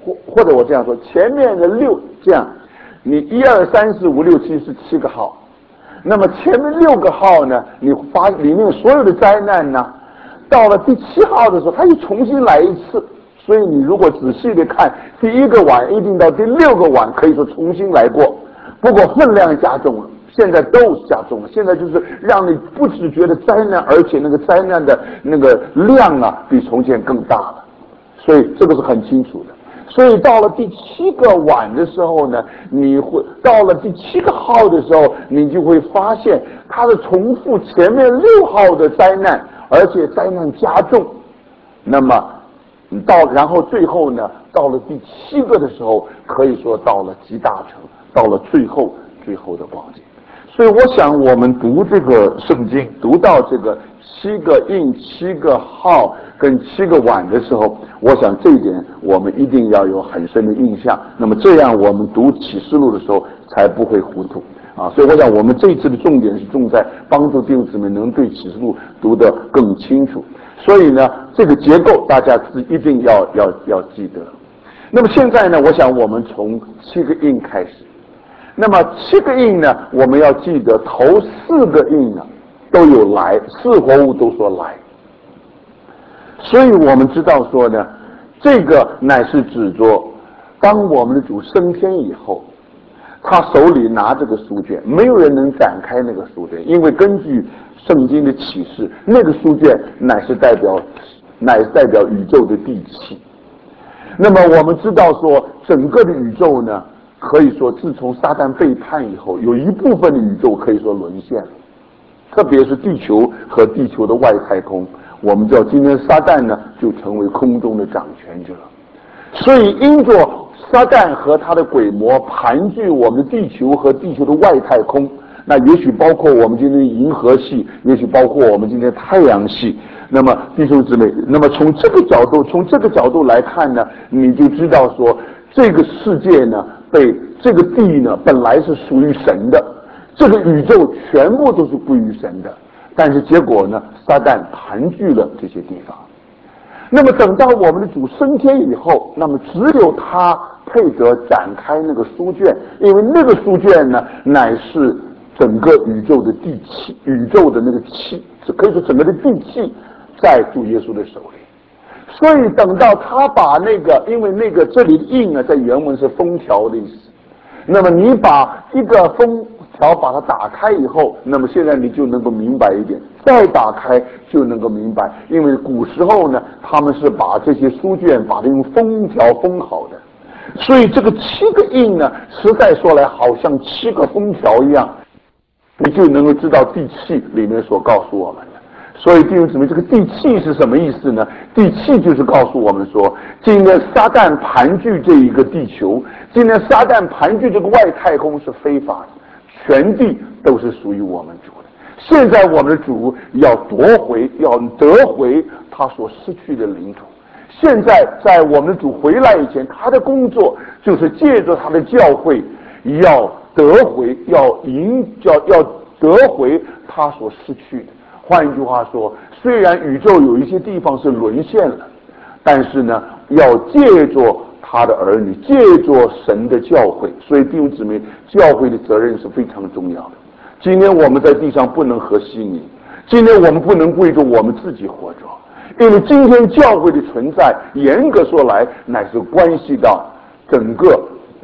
或者我这样说，前面的6这样，你1、2、3、4、5、6、7是7个号，那么前面6个号呢，你发里面所有的灾难呢，到了第7号的时候，它又重新来一次。所以你如果仔细的看，第1个碗一定到第6个碗，可以说重新来过。不过分量加重了，现在都加重了。现在就是让你不只觉得灾难，而且那个灾难的那个量啊，比从前更大了。所以这个是很清楚的。所以到了第7个碗的时候呢，你会到了第7个号的时候，你就会发现它是重复前面6号的灾难，而且灾难加重。那么然后最后呢，到了第7个的时候，可以说到了集大成，到了最后的光景。所以我想我们读这个圣经，读到这个7个印、7个号跟7个碗的时候，我想这一点我们一定要有很深的印象。那么这样我们读启示录的时候才不会糊涂啊！所以我想我们这一次的重点是重在帮助弟兄姊妹能对启示录读得更清楚。所以呢，这个结构大家是一定要记得。那么现在呢，我想我们从7个印开始。那么7个印呢，我们要记得头4个印呢都有来，四活物都说来。所以我们知道说呢，这个乃是指着当我们的主升天以后，他手里拿这个书卷，没有人能展开那个书卷，因为根据圣经的启示，那个书卷乃是代表宇宙的第7。那么我们知道说，整个的宇宙呢，可以说自从撒旦背叛以后，有一部分的宇宙可以说沦陷了，特别是地球和地球的外太空。我们知道今天撒旦呢就成为空中的掌权者，所以因着撒旦和他的鬼魔盘踞我们的地球和地球的外太空，那也许包括我们今天的银河系，也许包括我们今天的太阳系。那么弟兄姊妹，那么从这个角度来看呢，你就知道说，这个世界呢，被这个地呢本来是属于神的，这个宇宙全部都是归于神的，但是结果呢，撒旦盘踞了这些地方。那么等到我们的主升天以后，那么只有他配得展开那个书卷，因为那个书卷呢，乃是整个宇宙的地气，宇宙的那个气，可以说整个的地气在主耶稣的手里。所以等到他把那个，因为那个这里的印呢，在原文是封条的意思。那么你把一个封条把它打开以后，那么现在你就能够明白一点，再打开就能够明白，因为古时候呢，他们是把这些书卷把它用封条封好的，所以这个7个印呢，实在说来好像7个封条一样，你就能够知道地气里面所告诉我们的。所以弟兄姊妹，这个地气是什么意思呢？地气就是告诉我们说，今天撒旦盘踞这一个地球，今天撒旦盘踞这个外太空是非法的，全地都是属于我们主的。现在我们的主要夺回，要得回他所失去的领土。现在在我们的主回来以前，他的工作就是借着他的教会，要得回，要得回他所失去的。换一句话说，虽然宇宙有一些地方是沦陷了，但是呢，要借着他的儿女，借着神的教会。所以弟兄姊妹，教会的责任是非常重要的。今天我们在地上不能和稀泥，今天我们不能为着我们自己活着，因为今天教会的存在，严格说来，乃是关系到整个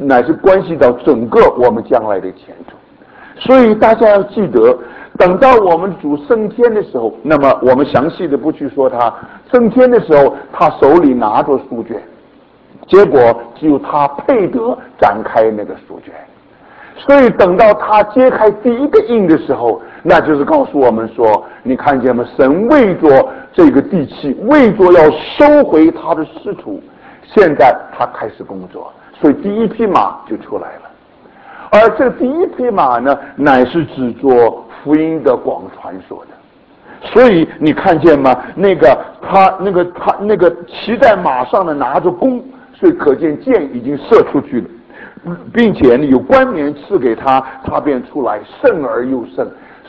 我们将来的前途。所以大家要记得，等到我们主升天的时候，那么我们详细的不去说他升天的时候，他手里拿着书卷，结果只有他配得展开那个书卷。所以等到他揭开第一个印的时候，那就是告诉我们说，你看见吗？神为着这个地气，为着要收回他的失土，现在他开始工作，所以第一匹马就出来了。而这第一匹马呢，乃是指着福音的广传说的。所以你看见吗？他骑在马上的拿着弓，所以可见箭已经射出去了，并且有冠冕赐给他，他便出来胜而又胜。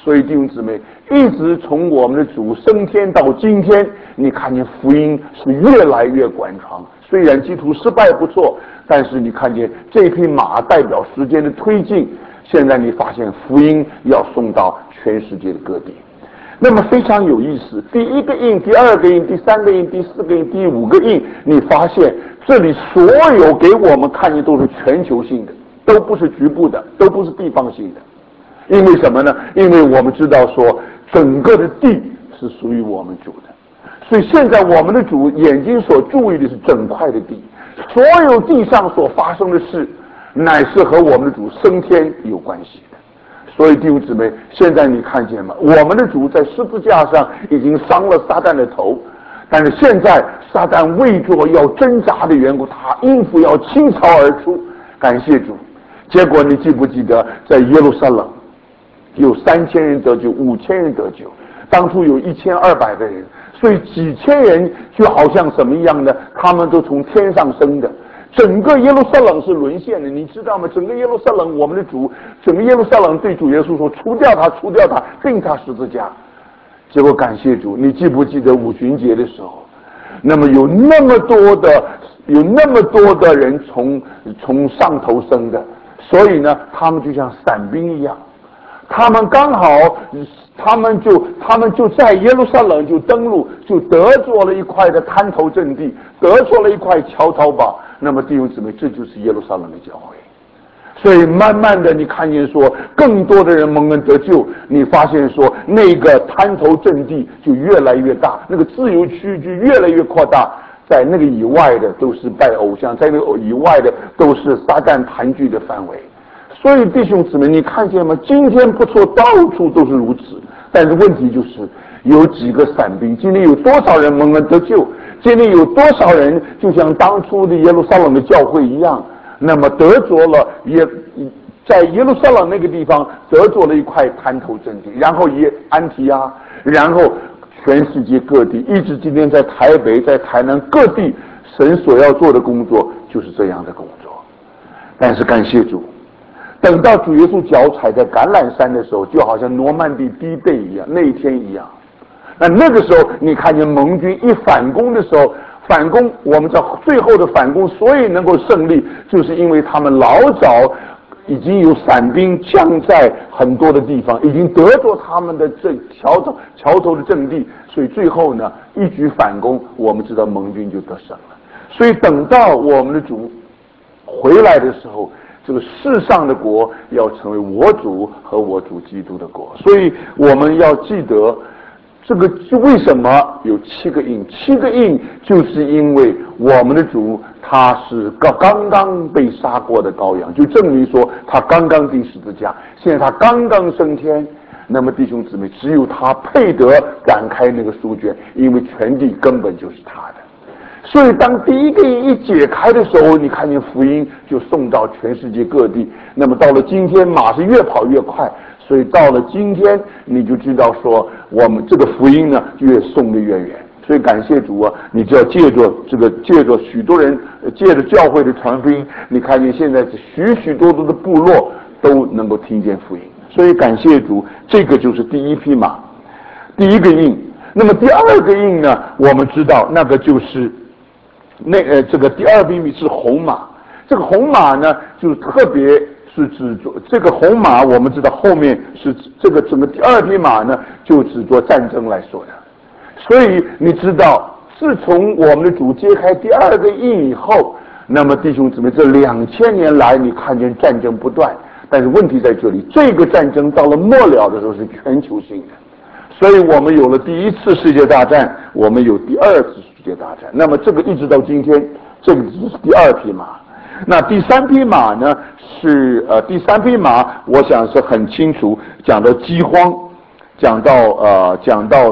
所以弟兄姊妹，一直从我们的主升天到今天，你看见福音是越来越广传。虽然基督失败不错，但是你看见这匹马代表时间的推进，现在你发现福音要送到全世界的各地。那么非常有意思，第一个印、第二个印、第三个印、第四个印、第五个印，你发现这里所有给我们看见都是全球性的，都不是局部的，都不是地方性的。因为什么呢？因为我们知道说整个的地是属于我们主的，所以现在我们的主眼睛所注意的是整块的地，所有地上所发生的事乃是和我们的主升天有关系的。所以弟兄姊妹，现在你看见吗？我们的主在十字架上已经伤了撒旦的头，但是现在撒旦为着要挣扎的缘故，他应付要倾巢而出，感谢主。结果你记不记得在耶路撒冷有3000人得救，5000人得救，当初有1200个人，所以几千人就好像什么一样呢？他们都从天上升的。整个耶路撒冷是沦陷的，你知道吗？整个耶路撒冷，我们的主，整个耶路撒冷对主耶稣说：“除掉他，除掉他，钉他十字架。”结果感谢主，你记不记得五旬节的时候，那么有那么多的人从上头升的，所以呢，他们就像伞兵一样。他们刚好，他们就在耶路撒冷就登陆，就得着了一块的滩头阵地，得着了一块桥头堡。那么弟兄姊妹，这就是耶路撒冷的教会。所以慢慢的，你看见说，更多的人蒙恩得救，你发现说，那个滩头阵地就越来越大，那个自由区就越来越扩大。在那个以外的都是拜偶像，在那个以外的都是撒旦盘踞的范围。所以弟兄姊妹，你看见吗？今天不错，到处都是如此。但是问题就是，有几个伞兵？今天有多少人蒙恩得救？今天有多少人就像当初的耶路撒冷的教会一样，那么得着了在耶路撒冷那个地方得着了一块滩头阵地，然后安提阿，然后全世界各地，一直今天在台北、在台南各地，神所要做的工作就是这样的工作。但是感谢主，等到主耶稣脚踩在橄榄山的时候，就好像诺曼底第一队一样，那一天一样。那个时候，你看见盟军一反攻的时候，反攻，我们知道最后的反攻，所以能够胜利，就是因为他们老早已经有伞兵降在很多的地方，已经得着他们的这桥头的阵地，所以最后呢，一举反攻，我们知道盟军就得胜了。所以等到我们的主回来的时候，这个世上的国要成为我主和我主基督的国。所以我们要记得，这个为什么有7个印？7个印就是因为我们的主他是刚刚被杀过的羔羊，就证明说他刚刚钉十字架，现在他刚刚升天。那么弟兄姊妹，只有他配得展开那个书卷，因为全地根本就是他的。所以当第一个印一解开的时候，你看见福音就送到全世界各地。那么到了今天，马是越跑越快，所以到了今天，你就知道说，我们这个福音呢，越送得越远。所以感谢主啊，你就要借着许多人，借着教会的传福音，你看见现在许多的部落都能够听见福音。所以感谢主，这个就是第一匹马，第一个印。那么第二个印呢，我们知道那个就是这个第二匹是红马。这个红马呢，就特别是指着这个红马，我们知道后面是这个整个第二匹马呢，就指着战争来说的。所以你知道，自从我们的主揭开第二个印以后，那么弟兄姊妹，这2000年来，你看见战争不断，但是问题在这里，这个战争到了末了的时候是全球性的。所以我们有了第1次世界大战，我们有第2次世界大战。那么这个一直到今天，这个只是第2匹马。那第3匹马呢？是第3匹马，我想是很清楚讲到饥荒，讲到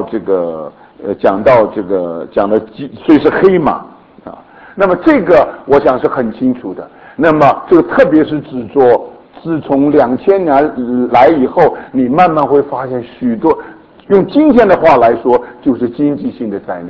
所以是黑马啊。那么这个我想是很清楚的。那么这个特别是指着自从2000年来以后，你慢慢会发现许多。用今天的话来说，就是经济性的灾难。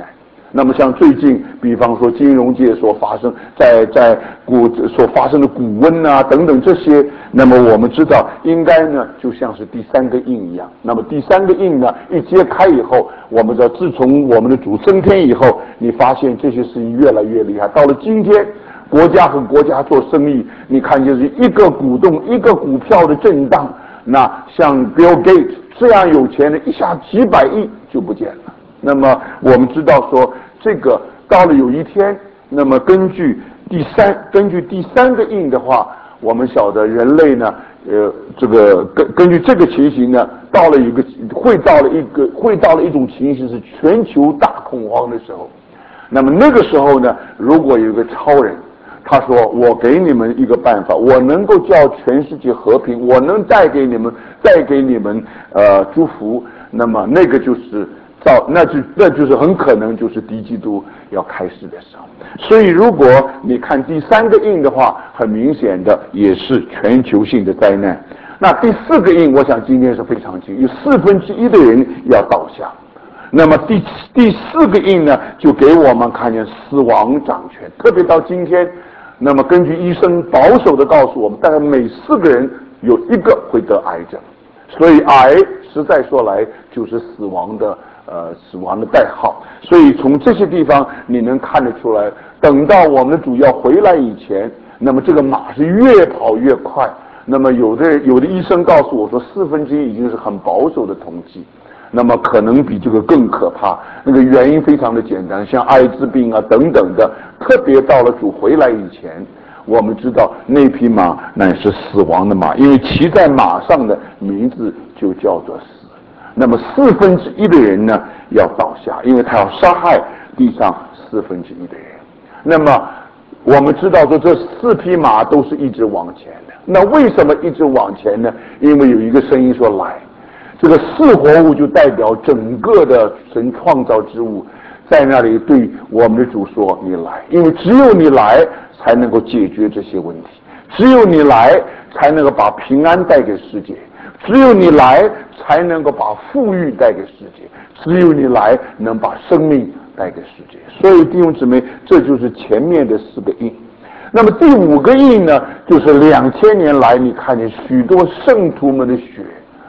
那么像最近，比方说金融界所发生所发生的股瘟啊等等这些，那么我们知道应该呢就像是第三个印一样。那么第三个印呢一揭开以后，我们知道自从我们的主升天以后，你发现这些事情越来越厉害。到了今天，国家和国家做生意，你看就是一个股东一个股票的震荡，那像 Bill Gates 这样有钱的，一下几百亿就不见了。那么我们知道说，这个到了有一天，那么根据第三个印的话，我们晓得人类呢，这个根据这个情形呢，会到了一种情形是全球大恐慌的时候。那么那个时候呢，如果有一个超人，他说我给你们一个办法，我能够叫全世界和平，我能带给你们祝福，那么那个就是那就是很可能就是敌基督要开始的时候。所以如果你看第三个印的话，很明显的也是全球性的灾难。那第四个印，我想今天是非常清，有1/4的人要倒下。那么第四个印呢，就给我们看见死亡掌权，特别到今天，那么根据医生保守的告诉我们，大概每4个人有1个会得癌症，所以癌实在说来就是死亡的代号。所以从这些地方你能看得出来，等到我们的主要回来以前，那么这个马是越跑越快。那么有的医生告诉我说，1/4已经是很保守的统计。那么可能比这个更可怕，那个原因非常的简单，像艾滋病啊等等的，特别到了主回来以前，我们知道那匹马乃是死亡的马，因为骑在马上的名字就叫做死。那么1/4的人呢要倒下，因为他要杀害地上1/4的人。那么我们知道说这4匹马都是一直往前的，那为什么一直往前呢？因为有一个声音说来。这个4活物就代表整个的神创造之物，在那里对我们的主说：“你来，因为只有你来，才能够解决这些问题；只有你来，才能够把平安带给世界；只有你来，才能够把富裕带给世界；只有你来，能把生命带给世界。”所以弟兄姊妹，这就是前面的4个印。那么第5个印呢，就是2000年来你看见许多圣徒们的血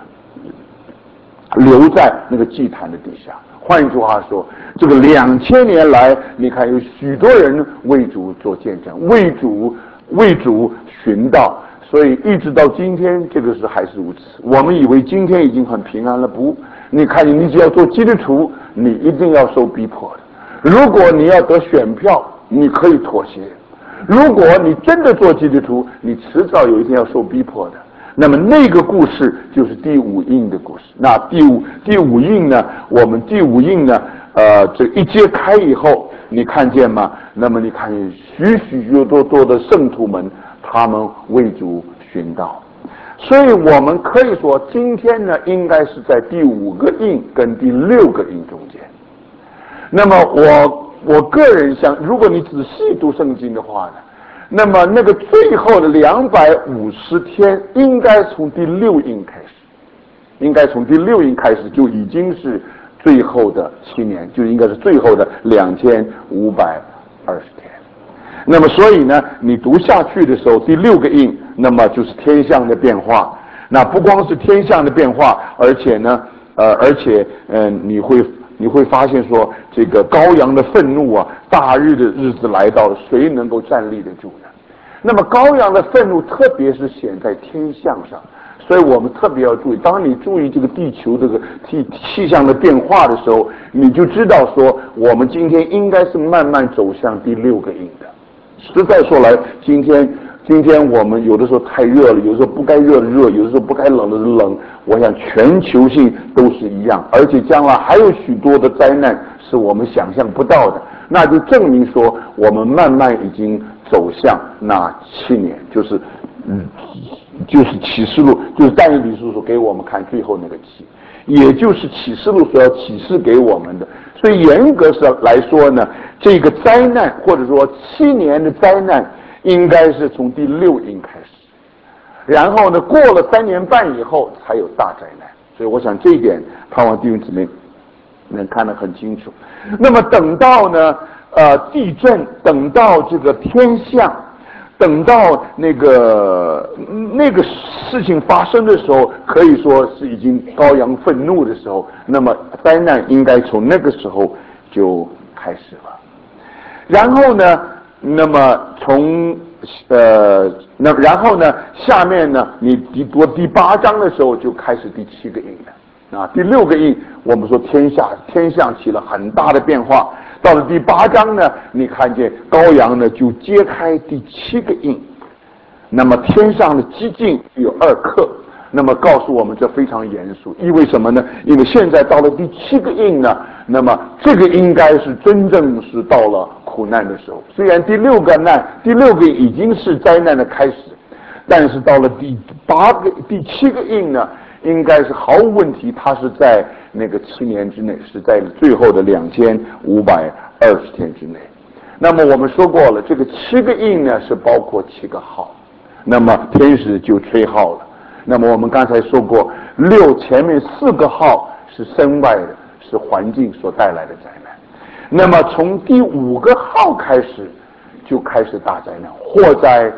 留在那个祭坛的底下。换一句话说，这个2000年来，你看有许多人为主做见证，为主寻道，所以一直到今天，这个是还是如此。我们以为今天已经很平安了，不，你看你只要做基督徒，你一定要受逼迫的。如果你要得选票，你可以妥协；如果你真的做基督徒，你迟早有一天要受逼迫的。那么那个故事就是第5印的故事。那第五印呢？我们第5印呢？这一揭开以后，你看见吗？那么你看见许多的圣徒们，他们为主寻道。所以我们可以说，今天呢，应该是在第5个印跟第6个印中间。那么我个人想，如果你仔细读圣经的话呢，那么那个最后的250天，应该从第6印开始，应该从第6印开始就已经是最后的7年，就应该是最后的2520天。那么所以呢，你读下去的时候，第6个印，那么就是天象的变化。那不光是天象的变化，而且呢，你会发现说，这个羔羊的愤怒啊，大日的日子来到了，谁能够站立得住呢？那么羔羊的愤怒，特别是显在天象上，所以我们特别要注意。当你注意这个地球这个气象的变化的时候，你就知道说，我们今天应该是慢慢走向第6个印的。实在说来，今天我们有的时候太热了，有的时候不该热的热，有的时候不该冷的冷。我想全球性都是一样，而且将来还有许多的灾难是我们想象不到的。那就证明说，我们慢慢已经走向那7年，就是启示录，就是但以理书所给我们看最后那个7，也就是启示录所要启示给我们的。所以严格上来说呢，这个灾难或者说7年的灾难，应该是从第6印开始，然后呢，过了3年半以后才有大灾难。所以我想这一点，盼望弟兄姊妹能看得很清楚。那么等到呢，地震，等到这个天象，等到那个事情发生的时候，可以说是已经羔羊愤怒的时候，那么灾难应该从那个时候就开始了。然后呢，那么然后呢，下面呢，你读第8章的时候就开始第7个印了。第6个印，我们说天象起了很大的变化。到了第8章呢，你看见羔羊呢就揭开第7个印，那么天上的激进有2克，那么告诉我们这非常严肃，因为什么呢？因为现在到了第7个印呢，那么这个应该是真正是到了苦难的时候。虽然第6个已经是灾难的开始，但是到了第7个印呢，应该是毫无问题，它是在那个7年之内，是在最后的2520天之内。那么我们说过了，这个7个印呢是包括7个号，那么天使就吹号了。那么我们刚才说过，前面4个号是身外的，是环境所带来的灾难。那么从第5个号开始，就开始大灾难，祸灾。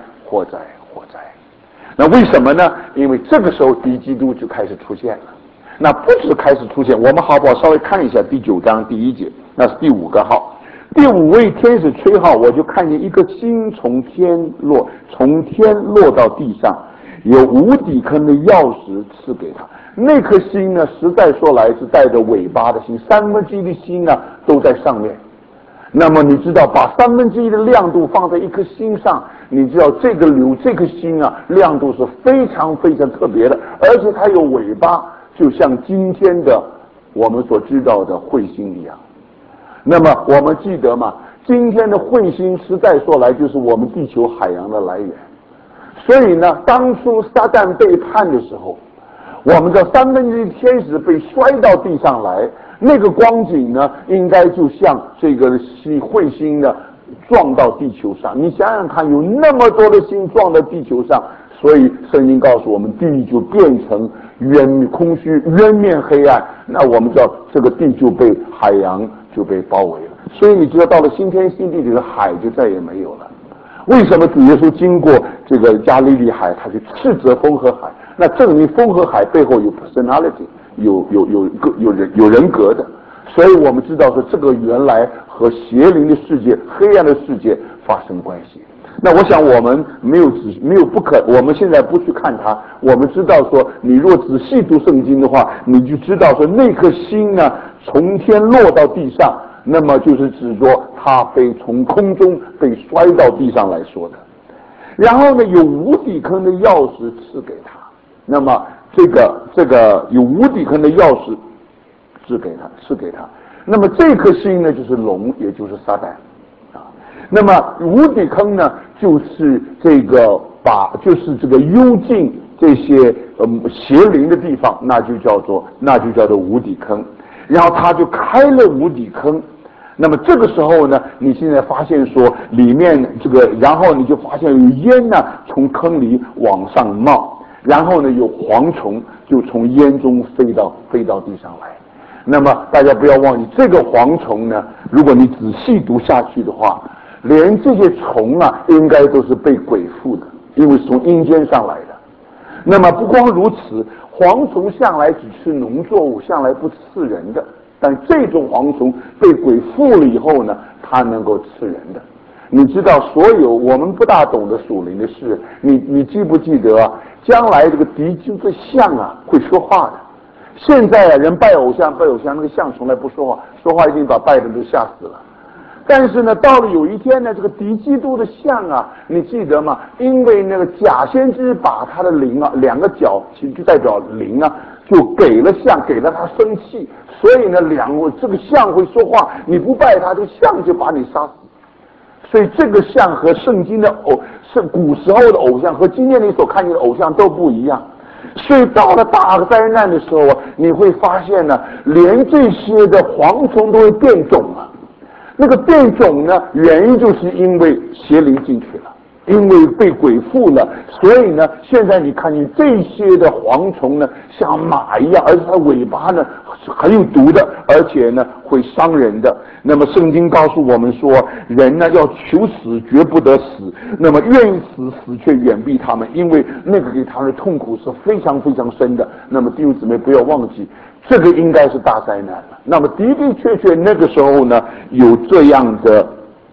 那为什么呢？因为这个时候敌基督就开始出现了。那不止开始出现，我们好不好稍微看一下第9章第1节，那是第5个号。第5位天使吹号，我就看见一颗星从天落到地上，有无底坑的钥匙赐给他。那颗星呢，实在说来是带着尾巴的星，1/3的星呢都在上面。那么你知道，把1/3的亮度放在一颗星上，你知道这颗星啊，亮度是非常非常特别的，而且它有尾巴，就像今天的我们所知道的彗星一样。那么我们记得嘛，今天的彗星实在说来就是我们地球海洋的来源。所以呢，当初撒旦背叛的时候，我们的1/3天使被摔到地上来，那个光景呢，应该就像这个彗星呢撞到地球上。你想想看，有那么多的星撞到地球上，所以圣经告诉我们，地就变成空虚、渊面黑暗。那我们知道，这个地就被海洋就被包围了。所以你知道，到了新天新地，这个海就再也没有了。为什么主耶稣经过这个加利利海，他去斥责风和海？那证明风和海背后有 personality， 有人格的。所以我们知道说，这个原来和邪灵的世界、黑暗的世界发生关系。那我想我们我们现在不去看它，我们知道说，你若仔细读圣经的话，你就知道说，那颗星呢从天落到地上，那么就是指着它从空中被摔到地上来说的。然后呢，有无底坑的钥匙赐给他，那么这个有无底坑的钥匙赐给他。那么这颗星呢，就是龙，也就是撒旦啊。那么无底坑呢，就是这个幽禁这些邪灵的地方，那就叫做无底坑。然后他就开了无底坑。那么这个时候呢，你现在发现说里面然后你就发现有烟呢从坑里往上冒，然后呢有蝗虫就从烟中飞到地上来。那么大家不要忘记，这个蝗虫呢，如果你仔细读下去的话，连这些虫啊，应该都是被鬼附的，因为是从阴间上来的。那么不光如此，蝗虫向来只吃农作物，向来不刺人的。但这种蝗虫被鬼附了以后呢，它能够刺人的。你知道，所有我们不大懂得属灵的事，你记不记得啊？将来这个敌军的像啊会说话的。现在啊，人拜偶像，那个像从来不说话，说话已经把拜的都吓死了。但是呢，到了有一天呢，这个敌基督的像啊，你记得吗？因为那个假先知把他的灵啊，2个角其实就代表灵啊，就给了像，给了他生气，所以呢，这个像会说话，你不拜他，这个像就把你杀死。所以这个像和圣经的是古时候的偶像和今天你所看见的偶像都不一样。所以到了大灾难的时候啊，你会发现呢，连这些的蝗虫都会变种啊。那个变种呢，原因就是因为邪灵进去了， 因为被鬼附了，所以呢，现在你看见这些的蝗虫呢，像马一样，而且它尾巴呢是很有毒的，而且呢会伤人的。那么圣经告诉我们说，人呢要求死，绝不得死；那么愿意死，死却远避他们，因为那个给他们的痛苦是非常非常深的。那么弟兄姊妹不要忘记，这个应该是大灾难了。那么的的确确那个时候呢，有这样的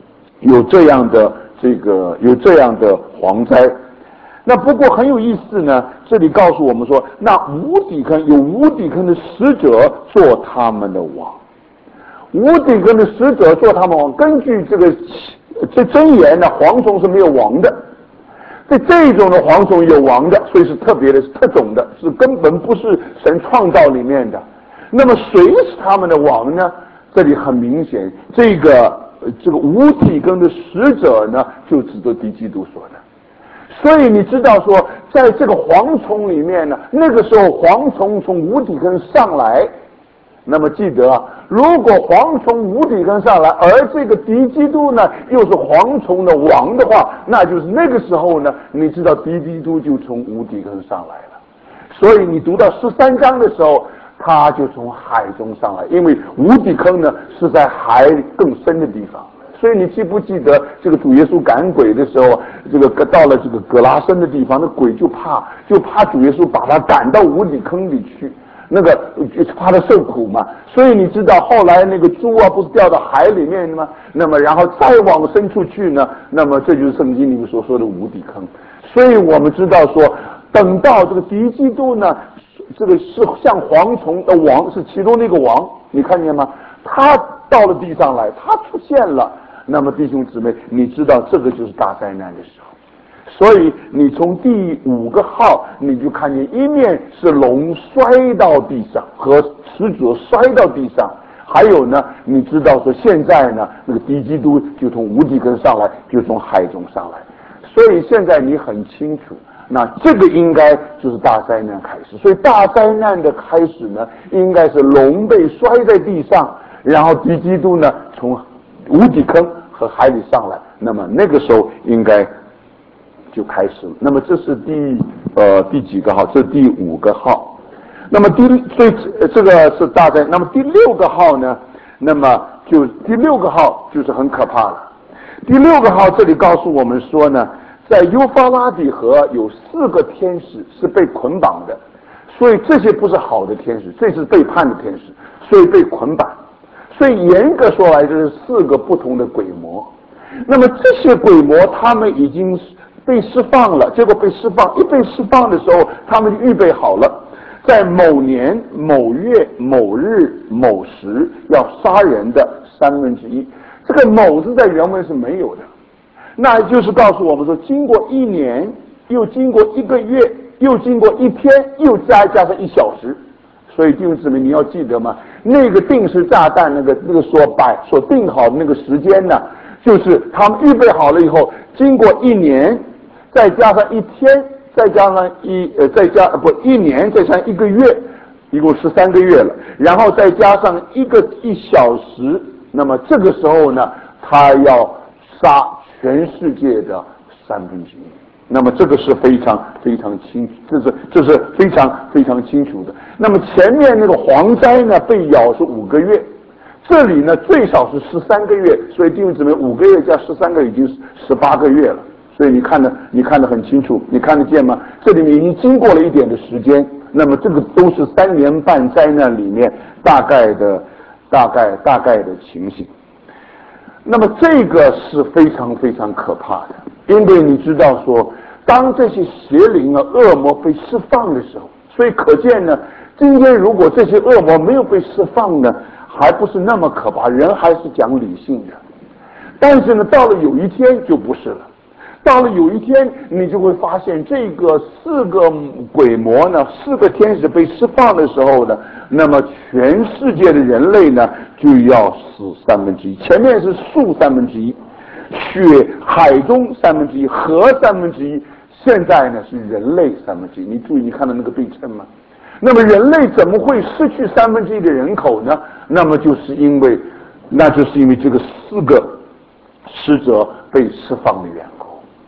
蝗灾。那不过很有意思呢，这里告诉我们说，那无底坑有无底坑的使者做他们的王，无底坑的使者做他们王。根据这箴言呢，蝗虫是没有王的，这种的蝗虫有王的，所以是特别的，是特种的，是根本不是神创造里面的。那么谁是他们的王呢？这里很明显，这个无底坑的使者呢，就指着敌基督说的。所以你知道说，在这个蝗虫里面呢，那个时候蝗虫从无底坑上来，那么记得啊，如果蝗虫无底坑上来，而这个敌基督呢又是蝗虫的王的话，那就是那个时候呢，你知道敌基督就从无底坑上来了。所以你读到13章的时候，他就从海中上来，因为无底坑呢是在海更深的地方。所以你记不记得这个主耶稣赶鬼的时候，这个到了这个格拉森的地方，那鬼就怕主耶稣把他赶到无底坑里去，那个怕他受苦嘛。所以你知道后来那个猪啊不是掉到海里面吗？那么然后再往深处去呢，那么这就是圣经里面所说的无底坑。所以我们知道说，等到这个敌基督呢，这个是像蝗虫的王，是其中的一个王，你看见吗？他到了地上来，他出现了。那么弟兄姊妹，你知道这个就是大灾难的时候。所以你从第5个号，你就看见一面是龙摔到地上，和使者摔到地上，还有呢，你知道说现在呢，那个敌基督就从无底坑上来，就从海中上来。所以现在你很清楚，那这个应该就是大灾难开始。所以大灾难的开始呢，应该是龙被摔在地上，然后敌基督呢从无底坑和海里上来，那么那个时候应该就开始了。那么这是第几个号？这是第5个号。那么所以这个是大灾。那么第6个号呢？那么就第6个号就是很可怕了。第6个号这里告诉我们说呢，在幼发拉底河有4个天使是被捆绑的，所以这些不是好的天使，这是背叛的天使，所以被捆绑。所以严格说来，这是4个不同的鬼魔。那么这些鬼魔他们已经被释放了，结果被释放，一被释放的时候，他们就预备好了，在某年某月某日某时要杀人的1/3。这个某字在原文是没有的，那就是告诉我们说，经过1年，又经过1个月，又经过1天，又加上1小时。所以弟兄姊妹，你要记得吗？那个定时炸弹，那个所定好的那个时间呢，就是他们预备好了以后，经过1年，再加上1天，再加上1年，再加上1个月，一共13个月了。然后再加上1小时，那么这个时候呢，他要杀全世界的1/3。那么这个是非常非常清楚，这是非常非常清楚的。那么前面那个蝗灾呢，被咬是5个月，这里呢最少是13个月，所以弟兄姊妹，5个月加13个已经18个月了。所以你看得很清楚，你看得见吗？这里面已经经过了一点的时间，那么这个都是3年半灾难里面大概的情形。那么这个是非常非常可怕的，因为你知道说，当这些邪灵啊、恶魔被释放的时候，所以可见呢，今天如果这些恶魔没有被释放呢，还不是那么可怕，人还是讲理性的。但是呢，到了有一天就不是了。到了有一天，你就会发现这个4个鬼魔呢，4个天使被释放的时候呢，那么全世界的人类呢就要死1/3，前面是树1/3，海中1/3，河1/3，现在呢是人类1/3。你注意，你看到那个对称吗？那么人类怎么会失去1/3的人口呢？那就是因为这个4个使者被释放的缘故。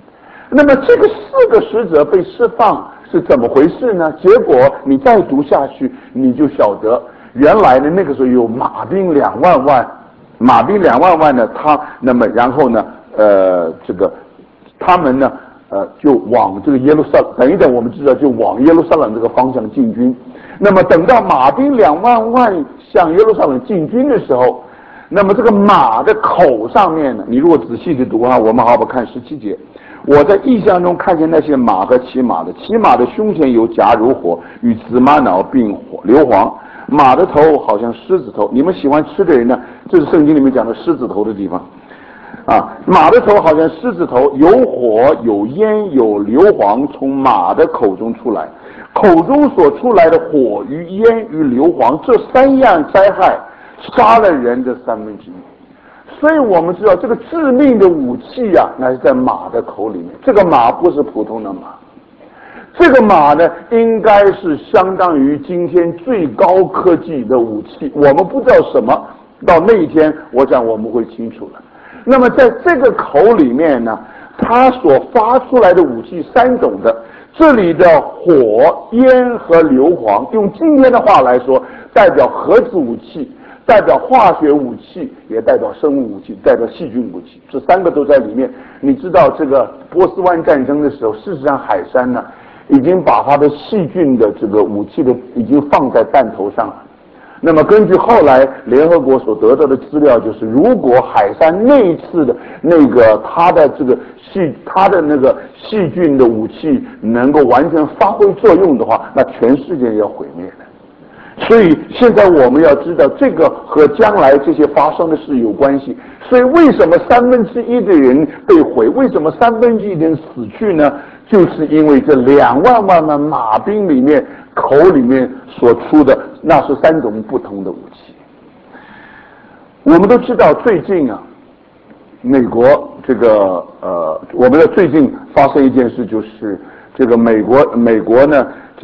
那么这个4个使者被释放是怎么回事呢？结果你再读下去，你就晓得原来呢那个时候有马兵2万万，马兵2万万呢，那么然后呢，他们呢，就往这个耶路撒冷，等一等，我们知道就往耶路撒冷这个方向进军。那么等到马兵2万万向耶路撒冷进军的时候，那么这个马的口上面呢，你如果仔细的读啊，我们好好看17节。我在异象中看见那些马和骑马的胸前有甲如火，与紫玛瑙并硫磺，马的头好像狮子头。你们喜欢吃的人呢，这是圣经里面讲的狮子头的地方啊。马的头好像狮子头，有火有烟有硫磺从马的口中出来，口中所出来的火与烟与硫磺，这3样灾害杀了人的1/3。所以我们知道这个致命的武器啊，那是在马的口里面。这个马不是普通的马，这个马呢，应该是相当于今天最高科技的武器。我们不知道什么，到那一天，我想我们会清楚了。那么在这个口里面呢，它所发出来的武器3种的，这里的火、烟和硫磺，用今天的话来说，代表核子武器，代表化学武器，也代表生物武器，代表细菌武器，这3个都在里面。你知道这个波斯湾战争的时候，事实上海山呢，已经把它的细菌的这个武器的已经放在弹头上了。那么根据后来联合国所得到的资料，就是如果海山那一次的那个它的那个细菌的武器能够完全发挥作用的话，那全世界要毁灭的。所以现在我们要知道，这个和将来这些发生的事有关系。所以为什么1/3的人被毁？为什么1/3的人死去呢？就是因为这2万万的马兵里面口里面所出的，那是3种不同的武器。我们都知道最近啊，美国我们的最近发生一件事，就是这个美国呢，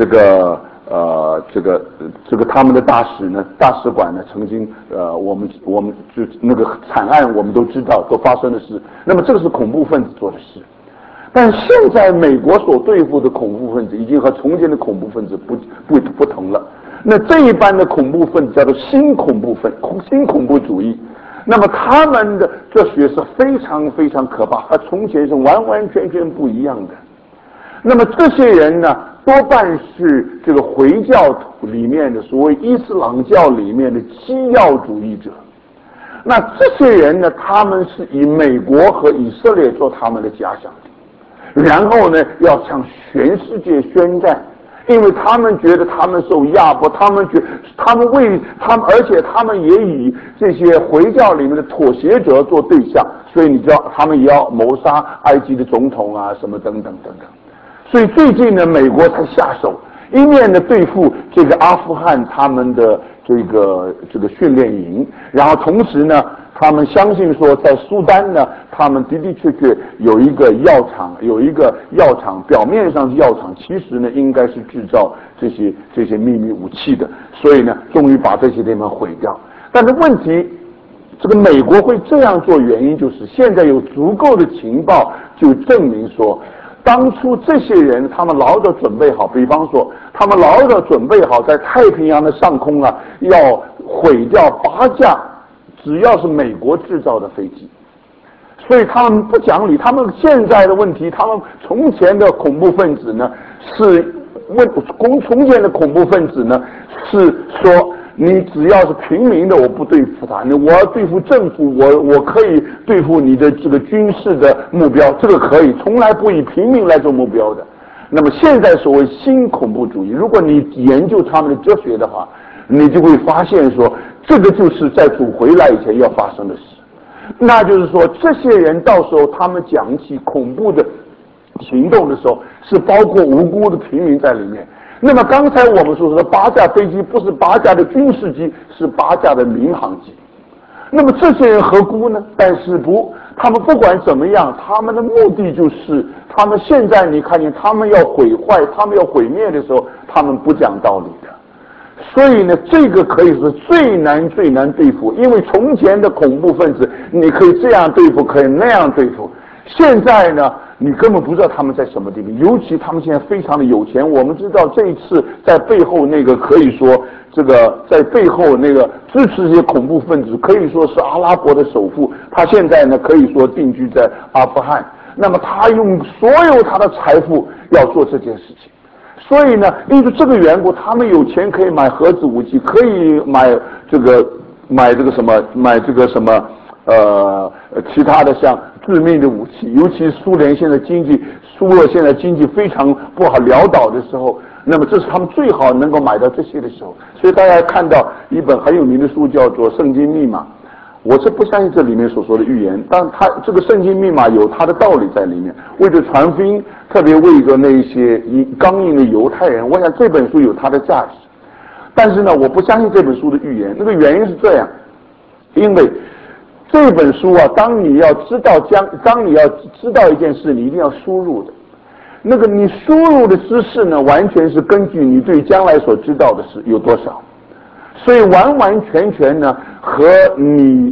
他们的大使馆呢，曾经我们就那个惨案我们都知道都发生的事。那么这个是恐怖分子做的事。但现在美国所对付的恐怖分子已经和从前的恐怖分子不同了。那这一般的恐怖分子叫做新恐怖主义。那么他们的这学是非常非常可怕，和从前是完完全全不一样的。那么这些人呢，多半是这个回教徒里面的所谓伊斯兰教里面的基要主义者。那这些人呢，他们是以美国和以色列做他们的假想敌。然后呢，要向全世界宣战，因为他们觉得他们受压迫，而且他们也以这些回教里面的妥协者做对象，所以你知道他们也要谋杀埃及的总统啊，什么等等等等。所以最近呢，美国才下手，一面呢对付这个阿富汗他们的这个训练营，然后同时呢，他们相信说，在苏丹呢，他们的确有一个药厂，表面上是药厂，其实呢，应该是制造这些秘密武器的。所以呢，终于把这些地方毁掉。但是问题，这个美国会这样做，原因就是现在有足够的情报，就证明说，当初这些人他们老早准备好，比方说，他们老早准备好在太平洋的上空啊，要毁掉8架。只要是美国制造的飞机，所以他们不讲理。他们现在的问题，他们从前的恐怖分子呢是说，你只要是平民的，我不对付他；我要对付政府，我可以对付你的这个军事的目标，这个可以，从来不以平民来做目标的。那么现在所谓新恐怖主义，如果你研究他们的哲学的话，你就会发现说，这个就是在主回来以前要发生的事。那就是说，这些人到时候他们讲起恐怖的行动的时候，是包括无辜的平民在里面。那么刚才我们所说的8架飞机，不是8架的军事机，是8架的民航机。那么这些人何辜呢？但是他们不管怎么样，他们的目的就是，他们现在你看见他们要毁坏，他们要毁灭的时候，他们不讲道理的。所以呢，这个可以是最难对付，因为从前的恐怖分子，你可以这样对付，可以那样对付。 现在呢，你根本不知道他们在什么地方，尤其他们现在非常的有钱。我们知道这一次在背后那个可以说这个在背后那个支持这些恐怖分子，可以说是阿拉伯的首富，他现在呢可以说定居在阿富汗。那么他用所有他的财富要做这件事情，所以呢，因为这个缘故，他们有钱可以买核子武器，可以买这个什么其他的像致命的武器，尤其苏俄现在经济非常不好潦倒的时候，那么这是他们最好能够买到这些的时候。所以大家看到一本很有名的书叫做《圣经密码》，我是不相信这里面所说的预言，但它这个圣经密码有它的道理在里面，为了传福音，特别为着那些刚硬的犹太人，我想这本书有它的价值。但是呢，我不相信这本书的预言，那个原因是这样，因为这本书啊，当你要知道一件事，你一定要输入的。那个你输入的知识呢，完全是根据你对将来所知道的事有多少，所以完完全全呢，和你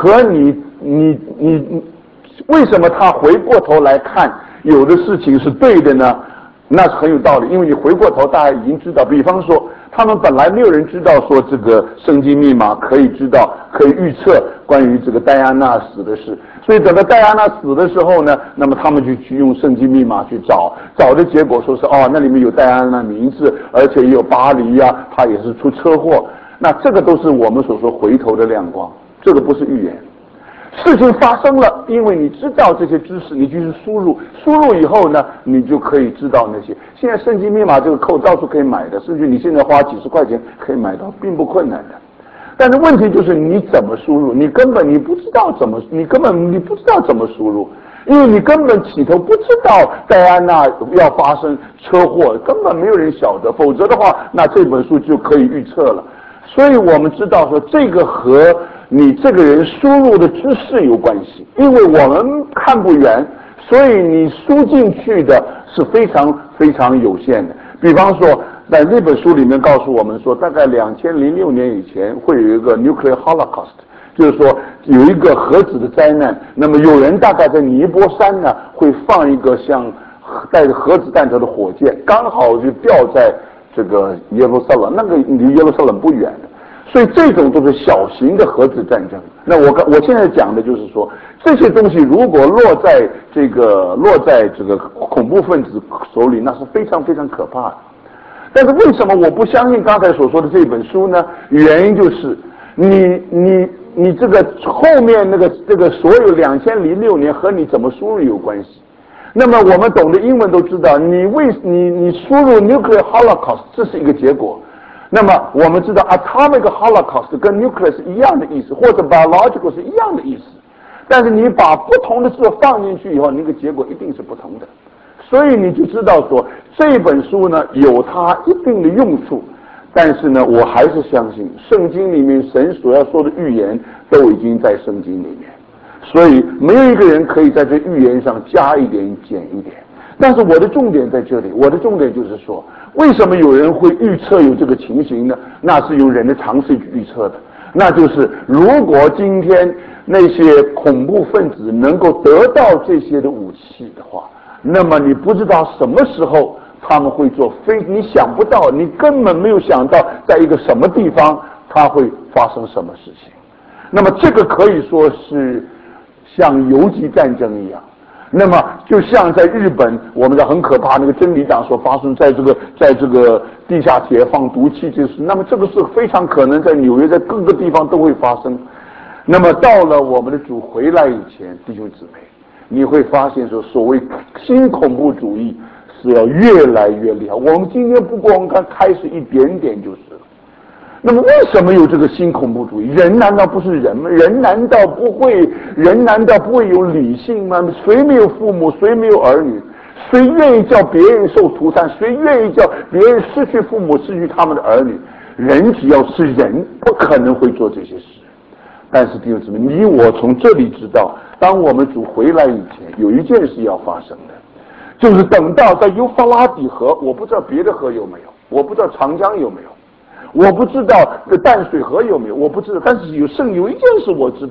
为什么他回过头来看有的事情是对的呢？那是很有道理，因为你回过头大家已经知道，比方说他们本来没有人知道说这个圣经密码可以预测关于这个戴安娜死的事，所以等到戴安娜死的时候呢，那么他们就去用圣经密码去找的结果说是那里面有戴安娜名字，而且也有巴黎啊，他也是出车祸，那这个都是我们所说回头的亮光，这个不是预言。事情发生了，因为你知道这些知识，你就是输入以后呢，你就可以知道那些。现在圣经密码这个扣到处可以买的，甚至你现在花几十块钱可以买到，并不困难的。但是问题就是你怎么输入，你根本不知道怎么输入，因为你根本起头不知道戴安娜要发生车祸，根本没有人晓得，否则的话，那这本书就可以预测了。所以我们知道说这个和你这个人输入的知识有关系，因为我们看不远，所以你输进去的是非常非常有限的。比方说在那本书里面告诉我们说，大概2006年以前会有一个 nuclear holocaust， 就是说有一个核子的灾难，那么有人大概在尼泊山呢会放一个像带着核子弹头的火箭，刚好就掉在这个耶路撒冷，那个离耶路撒冷不远的，所以这种都是小型的核子战争。那我现在讲的就是说，这些东西如果落在这个恐怖分子手里，那是非常非常可怕的。但是为什么我不相信刚才所说的这本书呢？原因就是你这个后面这个所有2006年和你怎么输入有关系。那么我们懂得英文都知道，你输入 nuclear holocaust 这是一个结果，那么我们知道 atomic holocaust 跟 nuclear 是一样的意思，或者 biological 是一样的意思，但是你把不同的字放进去以后，那个结果一定是不同的。所以你就知道说这本书呢有它一定的用处，但是呢我还是相信圣经里面神所要说的预言都已经在圣经里面，所以没有一个人可以在这预言上加一点减一点。但是我的重点在这里，我的重点就是说，为什么有人会预测有这个情形呢？那是由人的尝试去预测的，那就是如果今天那些恐怖分子能够得到这些的武器的话，那么你不知道什么时候他们会做你想不到，你根本没有想到在一个什么地方它会发生什么事情。那么这个可以说是像游击战争一样，那么就像在日本我们的很可怕那个真理党所发生在这个地下铁放毒气这事，那么这个是非常可能在纽约在各个地方都会发生。那么到了我们的主回来以前，弟兄姊妹，你会发现说所谓新恐怖主义是要越来越厉害。我们今天不光刚开始一点点就是了。那么为什么有这个新恐怖主义？人难道不是人吗？人难道不会有理性吗？谁没有父母？谁没有儿女？谁愿意叫别人受涂炭？谁愿意叫别人失去父母，失去他们的儿女？人只要是人，不可能会做这些事。但是弟兄姊妹，你我从这里知道，当我们主回来以前，有一件事要发生的，就是等到在幼发拉底河，我不知道别的河有没有，我不知道长江有没有，我不知道淡水河有没有，我不知道。但是有一件事我知道，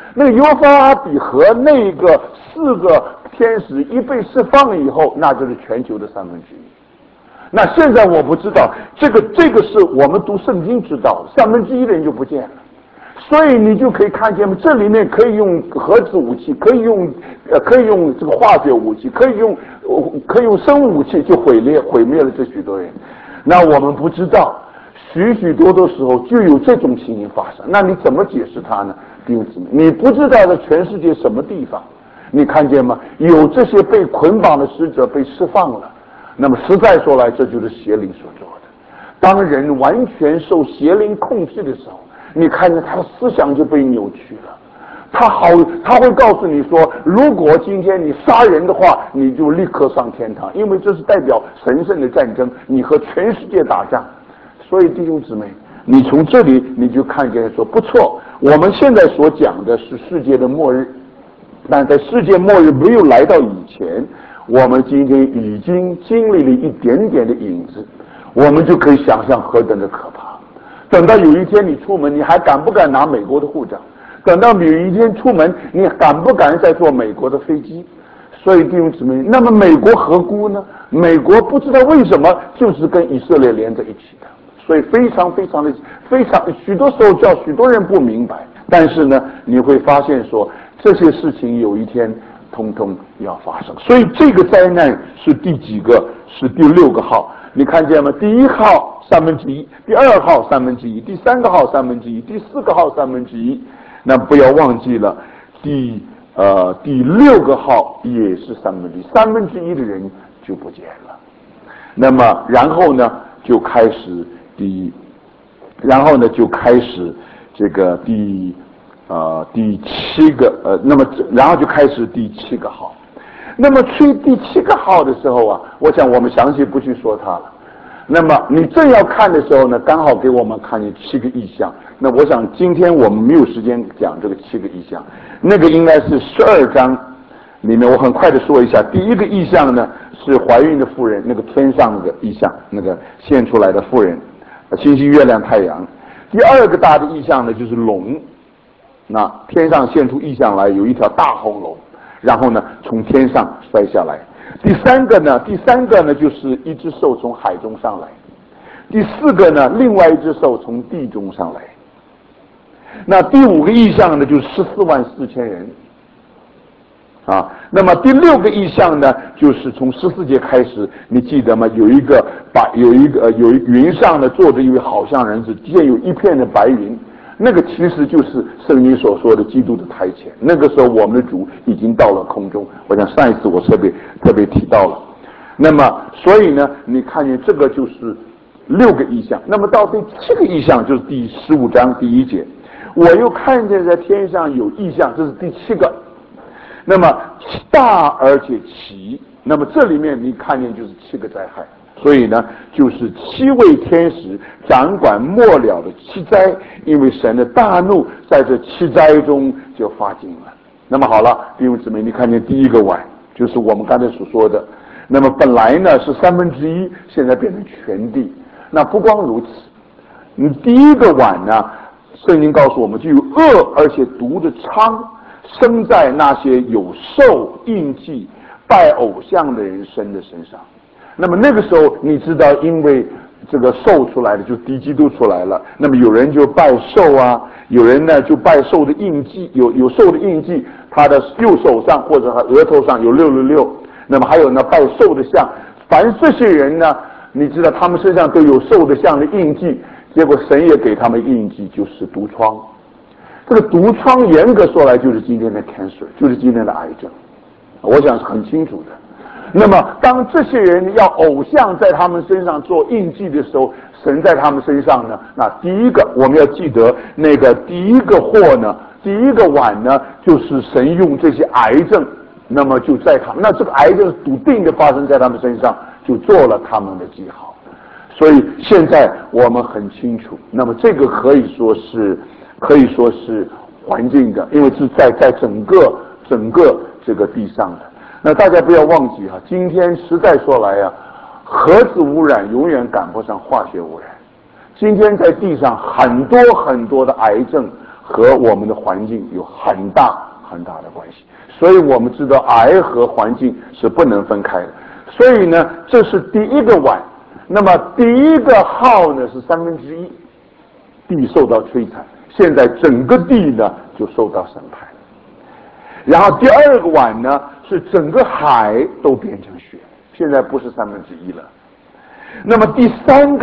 那个幼发拉底和那个4个天使一被释放以后，那就是全球的1/3。那现在我不知道，这个是我们读圣经知道的，1/3的人就不见了。所以你就可以看见，这里面可以用核子武器，可以用这个化学武器，可以用生物武器，就毁灭了这许多人。那我们不知道，许多的时候就有这种情形发生。那你怎么解释它呢？弟兄姊妹，你不知道的全世界什么地方，你看见吗？有这些被捆绑的使者被释放了。那么实在说来，这就是邪灵所做的。当人完全受邪灵控制的时候，你看见他的思想就被扭曲了。他会告诉你说，如果今天你杀人的话，你就立刻上天堂，因为这是代表神圣的战争，你和全世界打仗。所以弟兄姊妹，你从这里你就看见说，不错，我们现在所讲的是世界的末日，但在世界末日没有来到以前，我们今天已经经历了一点点的影子，我们就可以想象何等的可怕。等到有一天你出门，你还敢不敢拿美国的护照？等到有一天出门，你敢不敢再坐美国的飞机？所以弟兄姊妹，那么美国何辜呢？美国不知道为什么就是跟以色列连在一起的，所以非常许多时候叫许多人不明白。但是呢，你会发现说这些事情有一天通通要发生。所以这个灾难是第几个？是第6个号。你看见吗？第1号1/3，第2号1/3，第3个号1/3，第4个号1/3。那不要忘记了，第6个号也是1/3的人就不见了。那么然后呢就开始这个第7个那么然后就开始第7个号。那么去第7个号的时候啊，我想我们详细不去说它了。那么你正要看的时候呢，刚好给我们看见7个异象。那我想今天我们没有时间讲这个7个异象，那个应该是12章里面，我很快的说一下。第一个异象呢是怀孕的妇人，那个天上那个异象，那个现出来的妇人，星星、月亮、太阳。第2个大的异象呢就是龙，那天上现出异象来，有一条大红龙，然后呢从天上摔下来。第三个呢就是一只兽从海中上来。第4个呢，另外一只兽从地中上来。那第5个异象呢，就是144000人啊。那么第6个异象呢，就是从14节开始，你记得吗？有云上呢坐着一位好像人子，底下有一片的白云，那个其实就是圣经所说的基督的台前。那个时候我们的主已经到了空中，我想上一次我特别提到了。那么所以呢，你看见这个就是6个异象。那么到第7个异象就是第15章第1节，我又看见在天上有异象，这是第7个。那么大而且奇，那么这里面你看见就是7个灾害。所以呢，就是7位天使掌管末了的7灾，因为神的大怒在这7灾中就发尽了。那么好了，弟兄姊妹，你看见第1个碗，就是我们刚才所说的。那么本来呢是1/3，现在变成全地。那不光如此，第1个碗呢，圣经告诉我们就有恶而且毒的疮生在那些有兽印记、拜偶像的人生的身上。那么那个时候你知道，因为这个兽出来了，就敌基督出来了，那么有人就拜兽啊，有人呢就拜兽的印记，有兽的印记，他的右手上或者他额头上有666。那么还有呢拜兽的像，凡这些人呢，你知道他们身上都有兽的像的印记，结果神也给他们印记，就是毒疮。这个毒疮严格说来就是今天的 cancer， 就是今天的癌症，我想是很清楚的。那么当这些人要偶像在他们身上做印记的时候，神在他们身上呢，那第1个我们要记得，那个第1个祸呢，第1个碗呢，就是神用这些癌症，那么就在他们，那这个癌症笃定的发生在他们身上，就做了他们的记号。所以现在我们很清楚，那么这个可以说是环境的，因为是在整个这个地上的。那大家不要忘记哈，今天实在说来啊，核子污染永远赶不上化学污染。今天在地上很多的癌症， 和我们的环境有很大很大的关系。所以我们知道癌和环境是不能分开的。所以呢，这是第一个碗。那么第一个号呢是1/3，地受到摧残，现在整个地呢就受到审判。然后第二个碗呢是整个海都变成血，现在不是1/3了。那么第三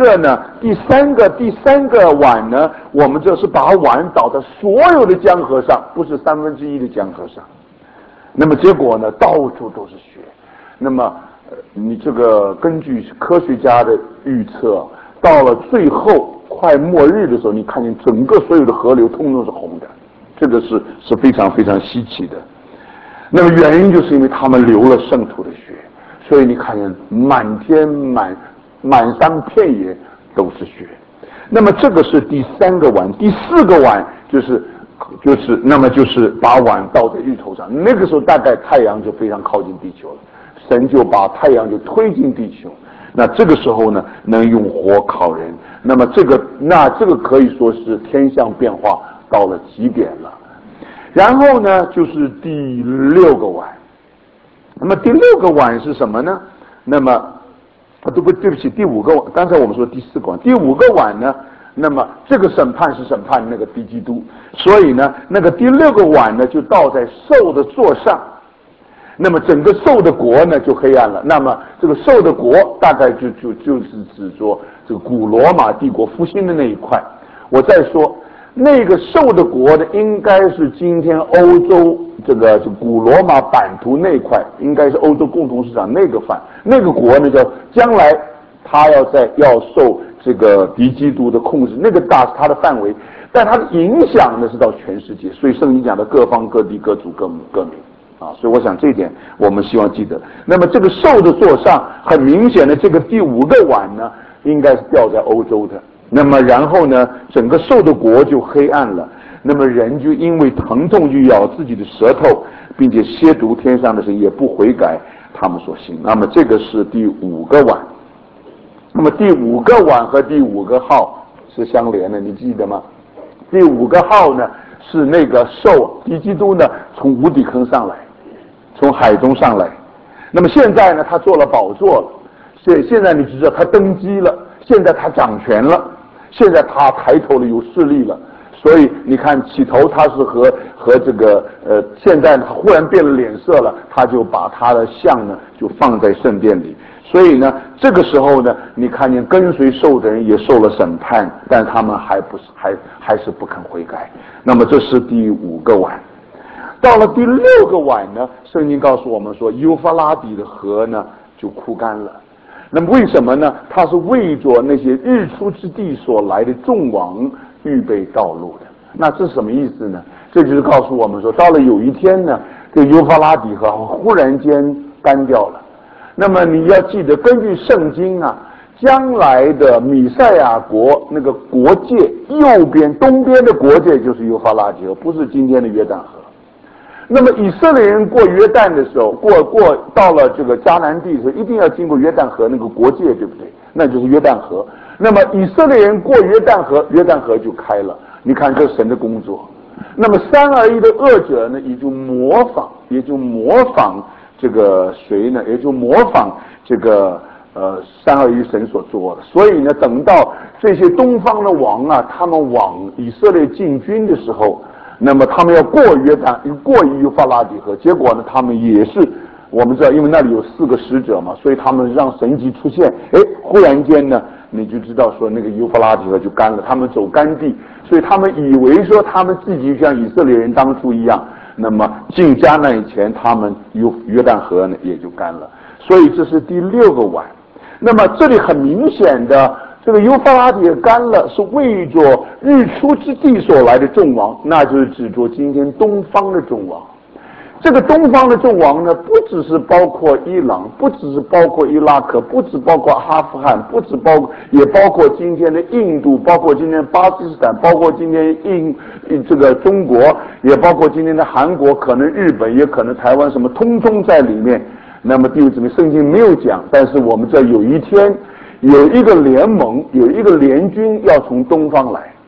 个碗呢，我们就是把碗倒在所有的江河上，不是1/3的江河上。那么结果呢，到处都是血。那么你这个根据科学家的预测，到了最后快末日的时候，你看见整个所有的河流通通是红的，这个是非常非常稀奇的。那么原因就是因为他们流了圣徒的血，所以你看见满天满山遍野都是血。那么这个是第三个碗。第四个碗就是把碗倒在日头上，那个时候大概太阳就非常靠近地球了，神就把太阳就推进地球。那这个时候呢，能用火烤人。那么这个可以说是天象变化到了极点了。然后呢，就是第六个碗。那么第六个碗是什么呢？那么对不起，第五个碗。刚才我们说第四个碗，第五个碗呢？那么这个审判是审判那个敌基督，所以呢，那个第六个碗呢就倒在兽的座上。那么整个兽的国呢就黑暗了。那么这个兽的国大概就是指着这个古罗马帝国复兴的那一块。我再说，那个兽的国呢，应该是今天欧洲这个古罗马版图那块，应该是欧洲共同市场那个国呢，叫将来他要受这个敌基督的控制，那个大是它的范围，但它的影响呢是到全世界。所以圣经讲的各方各地各族各民啊，所以我想这一点我们希望记得。那么这个兽的座上，很明显的这个第五个碗呢，应该是掉在欧洲的。那么然后呢，整个兽的国就黑暗了。那么人就因为疼痛就咬自己的舌头，并且亵渎天上的神，也不悔改他们所行。那么这个是第五个碗。那么第五个碗和第五个号是相连的，你记得吗？第五个号呢是那个兽敌基督呢从无底坑上来，从海中上来。那么现在呢，他做了宝座了，现在你知道他登基了，现在他掌权了，现在他抬头了，有势力了。所以你看，起头他是和这个现在他忽然变了脸色了，他就把他的像呢就放在圣殿里。所以呢，这个时候呢，你看见跟随兽的人也受了审判，但他们还是不肯悔改。那么这是第五个碗。到了第六个碗呢，圣经告诉我们说，幼发拉底的河呢就枯干了。那么为什么呢？它是为着那些日出之地所来的众王预备道路的。那这是什么意思呢？这就是告诉我们说，到了有一天呢，这幼发拉底河忽然间干掉了。那么你要记得，根据圣经啊，将来的弥赛亚国那个国界东边的国界就是幼发拉底河，不是今天的约旦河。那么以色列人过约旦的时候，到了这个迦南地的时候，一定要经过约旦河那个国界，对不对？那就是约旦河。那么以色列人过约旦河，约旦河就开了。你看这是神的工作。那么三而一的恶者呢，也就模仿这个谁呢？也就模仿这个三而一神所做的。所以呢，等到这些东方的王啊，他们往以色列进军的时候，那么他们要过幼发拉底河，结果呢，他们也是我们知道，因为那里有4个使者嘛，所以他们让神迹出现。忽然间呢，你就知道说那个幼发拉底河就干了，他们走干地，所以他们以为说他们自己像以色列人当初一样。那么进迦南以前，他们约旦河呢也就干了，所以这是第六个碗。那么这里很明显的，这个幼发拉底干了，是为着日出之地所来的众王，那就是指着今天东方的众王。这个东方的众王呢，不只是包括伊朗，不只是包括伊拉克，不只包括阿富汗，也包括今天的印度，包括今天巴基斯坦，包括今天这个中国，也包括今天的韩国，可能日本，也可能台湾，什么通通在里面。那么弟兄姊妹，圣经没有讲，但是我们知道有一天有一个联盟，有一个联军要从东方来。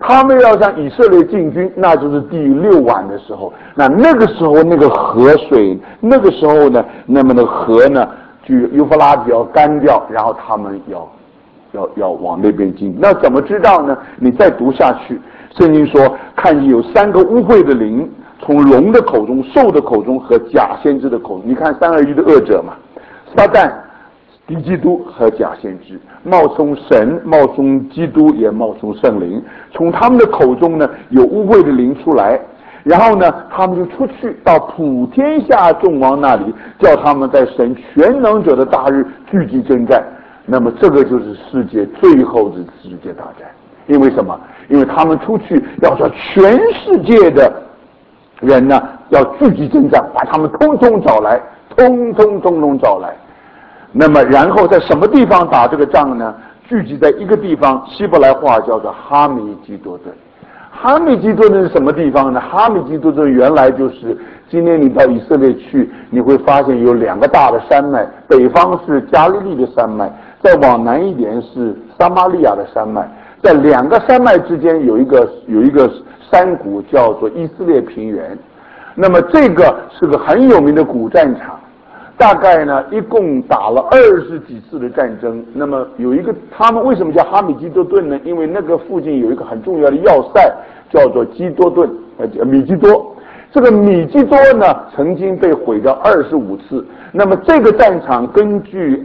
他们要向以色列进军，那就是第6晚的时候。那个时候那个河水，那个时候呢，那么那个河呢，就幼发拉底要干掉，然后他们要往那边进。那怎么知道呢？你再读下去，圣经说看见有3个污秽的灵从龙的口中、兽的口中和假先知的口中。你看3而1的恶者嘛，撒旦、敌基督和假先知，冒充神，冒充基督，也冒充圣灵，从他们的口中呢有污秽的灵出来，然后呢他们就出去到普天下众王那里，叫他们在神全能者的大日聚集征战。那么这个就是世界最后的世界大战。因为什么？因为他们出去要说全世界的人呢要聚集征战，把他们通通找来，通通找来。那么然后在什么地方打这个仗呢？聚集在一个地方，希伯来话叫做哈米基多顿。哈米基多顿是什么地方呢？哈米基多顿原来就是今天你到以色列去，你会发现有2个大的山脉，北方是加利利的山脉，再往南一点是撒玛利亚的山脉，在2个山脉之间有一个山谷叫做以色列平原。那么这个是个很有名的古战场，大概呢一共打了20几次的战争。那么有一个，他们为什么叫哈米基多顿呢？因为那个附近有一个很重要的要塞叫做基多顿，米基多。这个米基多呢曾经被毁掉25次。那么这个战场根据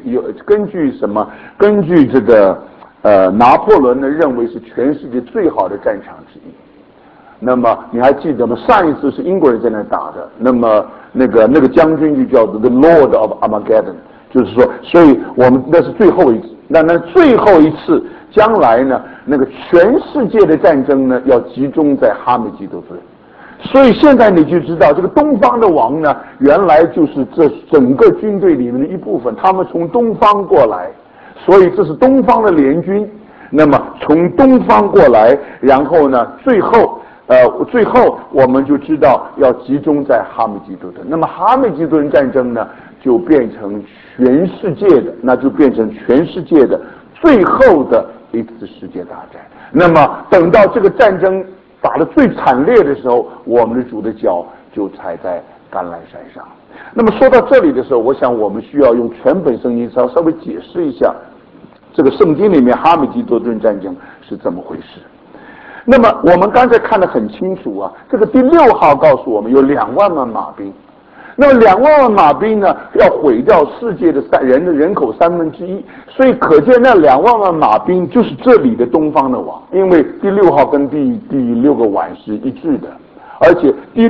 这个拿破仑呢认为是全世界最好的战场之一。那么你还记得吗？上一次是英国人在那打的，那么那个将军就叫做 The Lord of Armageddon， 就是说，所以我们那是最后一次。那最后一次，将来呢，那个全世界的战争呢，要集中在哈米基多顿。所以现在你就知道，这个东方的王呢，原来就是这整个军队里面的一部分，他们从东方过来，所以这是东方的联军。那么从东方过来，然后呢，最后我们就知道要集中在哈米基多顿。那么哈米基多顿战争呢，就变成全世界的最后的一次世界大战。那么等到这个战争打得最惨烈的时候，我们的主的脚就踩在橄榄山上。那么说到这里的时候，我想我们需要用全本圣经稍微解释一下这个圣经里面哈米基多顿战争是怎么回事。那么我们刚才看得很清楚啊，这个第6号告诉我们有2万万马兵。那么2万万马兵呢，要毁掉世界的人口1/3，所以可见那2万万马兵就是这里的东方的王，因为第6号跟第6个晚是一致的，而且第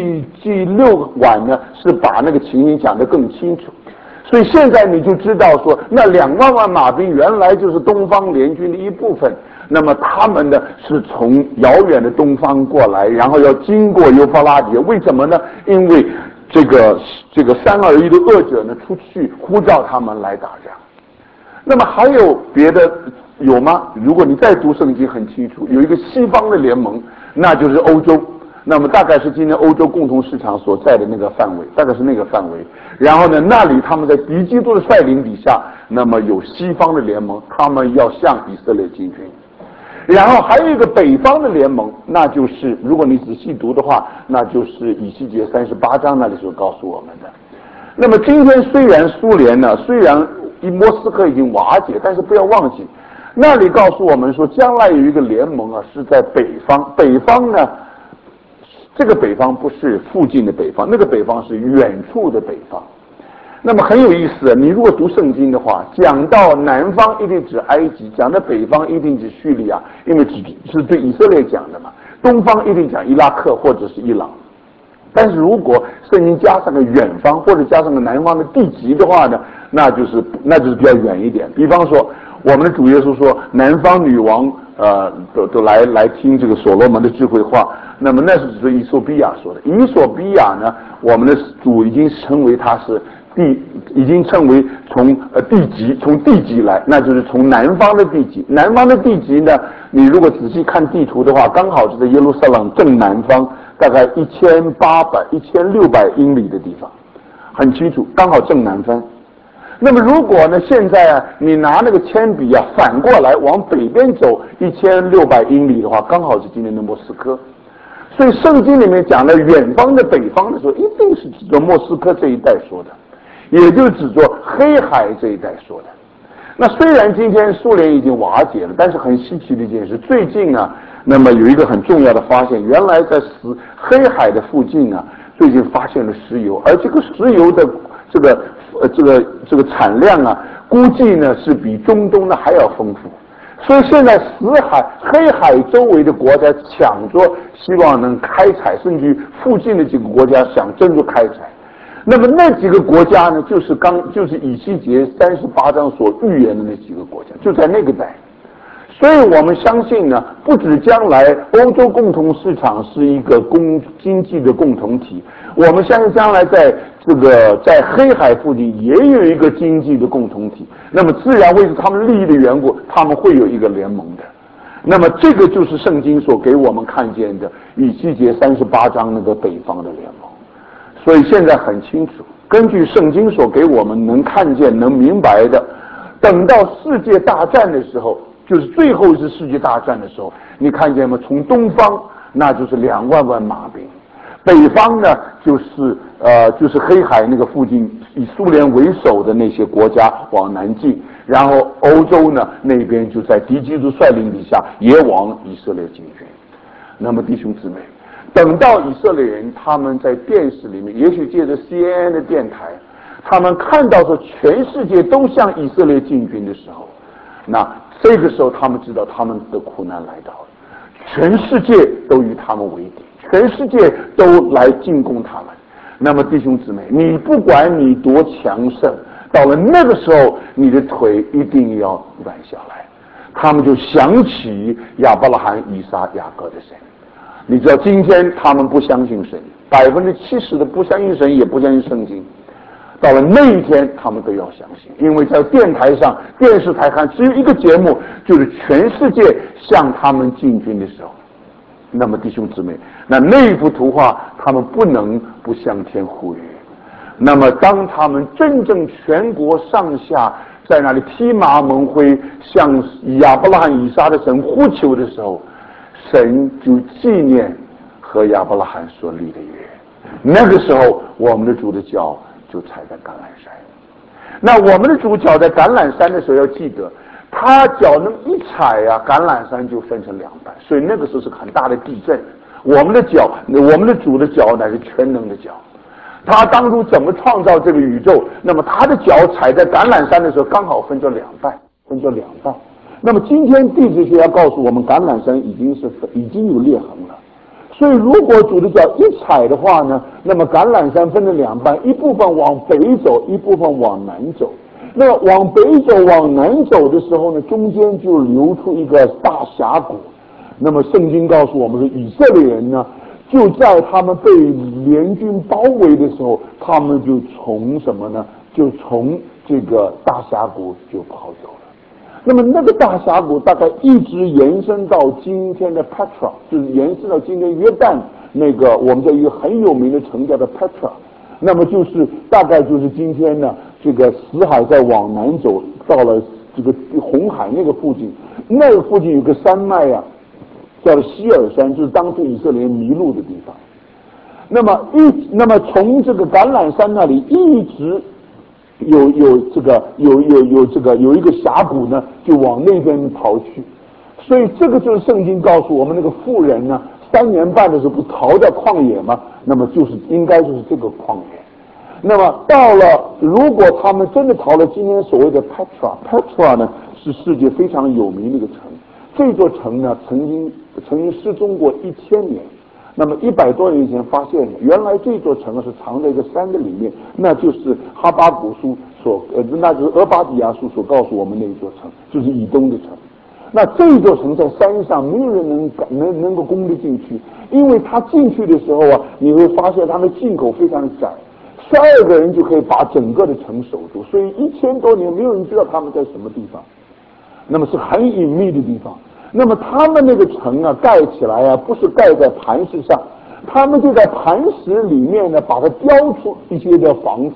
6个晚呢是把那个情形讲得更清楚。所以现在你就知道说，那2万万马兵原来就是东方联军的一部分。那么他们呢是从遥远的东方过来，然后要经过幼发拉底。为什么呢？因为这个3而1的恶者呢出去呼召他们来打仗。那么还有别的有吗？如果你再读圣经很清楚，有一个西方的联盟，那就是欧洲。那么大概是今天欧洲共同市场所在的那个范围，大概是那个范围。然后呢，那里他们在敌基督的率领底下，那么有西方的联盟，他们要向以色列进军。然后还有一个北方的联盟，那就是如果你仔细读的话，那就是以西结38章那里所告诉我们的。那么今天虽然苏联呢，虽然莫斯科已经瓦解，但是不要忘记，那里告诉我们说，将来有一个联盟啊，是在北方。北方呢，这个北方不是附近的北方，那个北方是远处的北方。那么很有意思，你如果读圣经的话，讲到南方一定指埃及，讲到北方一定指叙利亚，因为是对以色列讲的嘛。东方一定讲伊拉克或者是伊朗。但是如果圣经加上个远方或者加上个南方的地级的话呢，那就是比较远一点。比方说，我们的主耶稣说，南方女王都来听这个所罗门的智慧话，那么那是指以索比亚说的。以索比亚呢，我们的主已经称为他是已经称为从地级来，那就是从南方的地级。南方的地级呢，你如果仔细看地图的话，刚好是在耶路撒冷正南方，大概1600英里的地方，很清楚，刚好正南方。 那么如果呢，现在啊，你拿那个铅笔啊，反过来往北边走1600英里的话，刚好是今天的莫斯科。所以圣经里面讲的远方的北方的时候，一定是指着莫斯科这一带说的，也就是指着黑海这一带说的。那虽然今天苏联已经瓦解了，但是很稀奇的一件事，最近啊，那么有一个很重要的发现，原来在黑海的附近啊，最近发现了石油，而这个石油的这个产量啊，估计呢是比中东呢还要丰富。所以现在黑海周围的国家抢着希望能开采，甚至于附近的几个国家想争着开采。那么那几个国家呢，就是以西结38章所预言的那几个国家，就在那个带。所以我们相信呢，不止将来欧洲共同市场是一个经济的共同体，我们相信将来在黑海附近也有一个经济的共同体。那么自然为了他们利益的缘故，他们会有一个联盟的。那么这个就是圣经所给我们看见的以西结38章那个北方的联盟。所以现在很清楚，根据圣经所给我们能看见、能明白的，等到世界大战的时候，就是最后一次世界大战的时候，你看见吗？从东方那就是2万万马兵，北方呢就是黑海那个附近以苏联为首的那些国家往南进，然后欧洲呢那边就在敌基督率领底下也往以色列进军。那么弟兄姊妹，等到以色列人他们在电视里面，也许借着 CNN 的电台，他们看到说全世界都向以色列进军的时候，那这个时候他们知道他们的苦难来到了，全世界都与他们为敌，全世界都来进攻他们。那么弟兄姊妹，你不管你多强盛，到了那个时候，你的腿一定要软下来。他们就想起亚伯拉罕、以撒、雅各的神。你知道今天他们不相信神，70%的不相信神，也不相信圣经。到了那一天，他们都要相信，因为在电台上、电视台看只有一个节目，就是全世界向他们进军的时候。那么弟兄姊妹，那一幅图画，他们不能不向天呼吁。那么当他们真正全国上下在那里披麻蒙灰，向亚伯拉罕、以撒的神呼求的时候，神就纪念和亚伯拉罕所立的约。那个时候，我们的主的脚就踩在橄榄山。那我们的主脚在橄榄山的时候，要记得，他脚能一踩啊，橄榄山就分成2半。所以那个时候是很大的地震。我们的主的脚乃是全能的脚。他当初怎么创造这个宇宙？那么他的脚踩在橄榄山的时候，刚好分作2半。那么今天地质学家告诉我们，橄榄山已经有裂痕了。所以如果主的脚一踩的话呢，那么橄榄山分成2半，一部分往北走，一部分往南走。那么往北走、往南走的时候呢，中间就流出一个大峡谷。那么圣经告诉我们说，以色列人呢，就在他们被联军包围的时候，他们就从什么呢？就从这个大峡谷就跑走了。那么那个大峡谷大概一直延伸到今天的 Petra， 就是延伸到今天约旦那个我们的一个很有名的城叫做 Petra。那么大概就是今天呢，这个死海再往南走，到了这个红海那个附近，那个附近有个山脉啊，叫做希尔山，就是当初以色列人迷路的地方。那么从这个橄榄山那里一直有一个峡谷呢，就往那边跑去。所以这个就是圣经告诉我们，那个妇人呢，3年半的时候不逃到旷野吗？那么应该就是这个旷野。那么到了，如果他们真的逃了今天所谓的 Petra 呢，是世界非常有名的一个城。这座城呢，曾经失踪过1000年。那么100多年前发现，原来这座城是藏在一个山的里面，那就是哈巴谷书那就是俄巴底亚书所告诉我们那一座城，就是以东的城。那这座城在山上，没有人能够攻得进去，因为他进去的时候啊，你会发现他的进口非常窄，12个人就可以把整个的城守住，所以1000多年没有人知道他们在什么地方，那么是很隐秘的地方。那么他们那个城啊，盖起来啊，不是盖在磐石上，他们就在磐石里面呢，把它雕出一些的房子，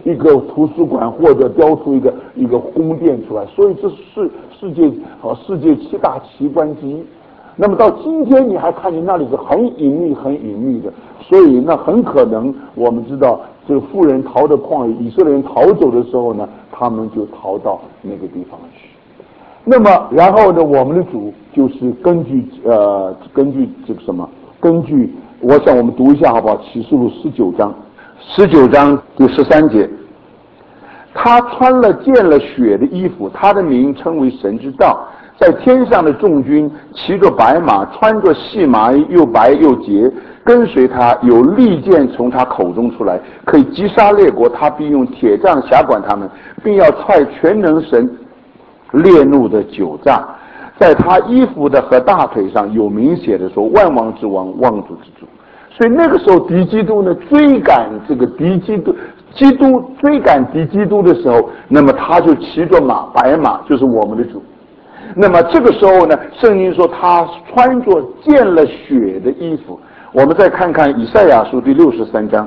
一个图书馆，或者雕出一个宫殿出来，所以这是世界7大奇观之一。那么到今天你还看见那里是很隐秘的，所以那很可能我们知道这个妇人逃的旷野，以色列人逃走的时候呢，他们就逃到那个地方去。那么然后呢，我们的主就是根据这个什么，根据我想我们读一下好不好？启示录19章第13节，他穿了溅了血的衣服，他的名称为神之道。在天上的众军骑着白马，穿着细麻衣，又白又洁，跟随他，有利剑从他口中出来，可以击杀列国。他必用铁杖辖管他们，并要踹全能神烈怒的酒榨。在他衣服的和大腿上有明写的说：万王之王，万主之主。所以那个时候敌基督呢追赶这个敌基督，基督追赶敌基督的时候，那么他就骑着马，白马就是我们的主。那么这个时候呢，圣经说他穿着溅了血的衣服。我们再看看以赛亚书第63章，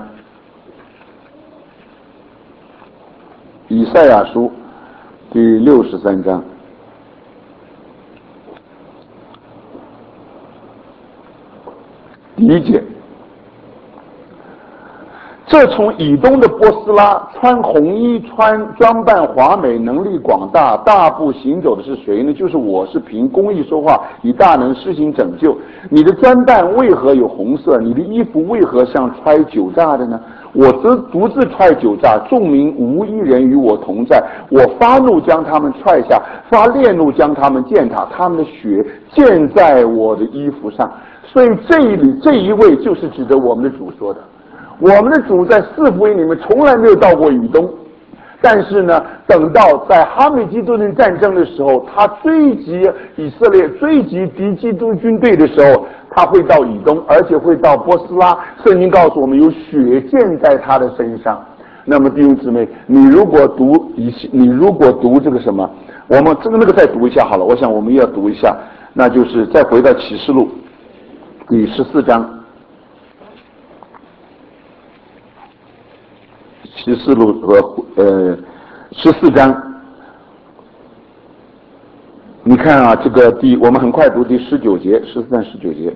以赛亚书第63章第1节，这从以东的波斯拉，穿红衣，装扮华美，能力广大，大步行走的是谁呢？就是我，是凭公义说话，以大能施行拯救。你的装扮为何有红色？你的衣服为何像揣酒榨的呢？我独自揣酒榨，众民无一人与我同在。我发怒将他们踹下，发烈怒将他们践踏，他们的血溅在我的衣服上。所以这一位就是指着我们的主说的。我们的主在4福音里面从来没有到过以东，但是呢，等到在哈米基多人战争的时候，他追击以色列，追击敌基督军队的时候，他会到以东，而且会到波斯拉。圣经告诉我们有血溅在他的身上。那么弟兄姊妹，你如果读这个什么，我们那个再读一下好了。我想我们要读一下，那就是再回到启示录第14章。启示录和14章，你看啊，这个我们很快读第19节，14章19节。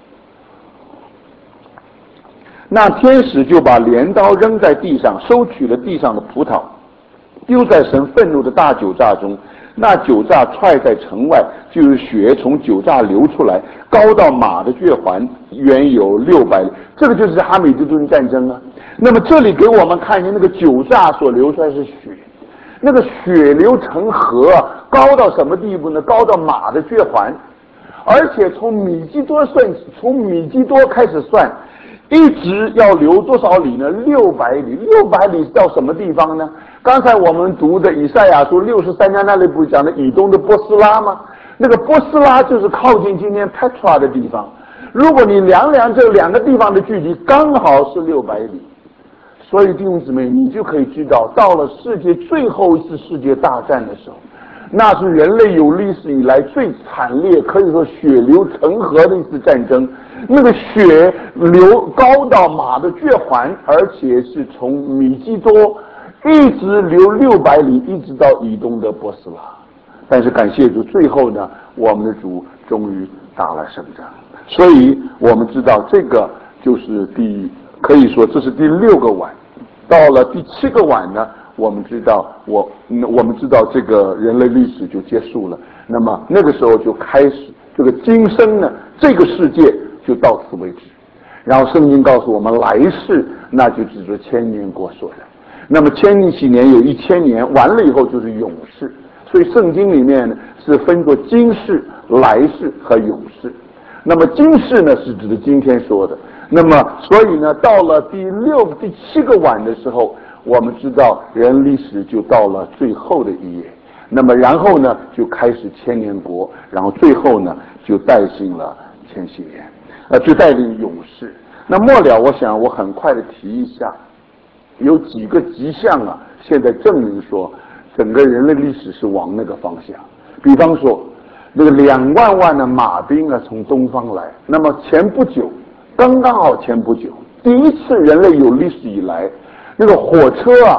那天使就把镰刀扔在地上，收取了地上的葡萄，丢在神愤怒的大酒榨中。那酒榨踹在城外，就是血从酒榨流出来，高到马的血环，远有600里。这个就是哈米基顿战争啊。那么这里给我们看见那个酒榨所流出来是血，那个血流成河，高到什么地步呢？高到马的血环，而且从米基多开始算，一直要流多少里呢？600里。600里到什么地方呢？刚才我们读的以赛亚书63章那里不是讲的以东的波斯拉吗？那个波斯拉就是靠近今天 Petra 的地方。如果你量这2个地方的距离，刚好是600里。所以弟兄姊妹，你就可以知道，到了世界最后一次世界大战的时候，那是人类有历史以来最惨烈，可以说血流成河的一次战争。那个血流高到马的血环，而且是从米基多一直流600里，一直到以东的波斯拉。但是感谢主，最后呢，我们的主终于打了胜仗。所以我们知道，这个就是可以说这是第6个碗。到了第7个碗呢，我们知道这个人类历史就结束了。那么那个时候就开始这个今生呢，这个世界就到此为止。然后圣经告诉我们，来世那就指着千年国说的。那么千禧年有1000年，完了以后就是永世。所以圣经里面呢是分作今世、来世和永世。那么今世呢是指的今天说的。那么所以呢，到了第7个碗的时候，我们知道人历史就到了最后的一页。那么然后呢就开始千年国，然后最后呢就带进了千禧年，就带领永世。那末了，我想我很快的提一下，有几个迹象啊，现在证明说整个人类历史是往那个方向。比方说那个2万万的马兵啊从东方来，那么前不久，刚好前不久，第一次人类有历史以来，那个火车啊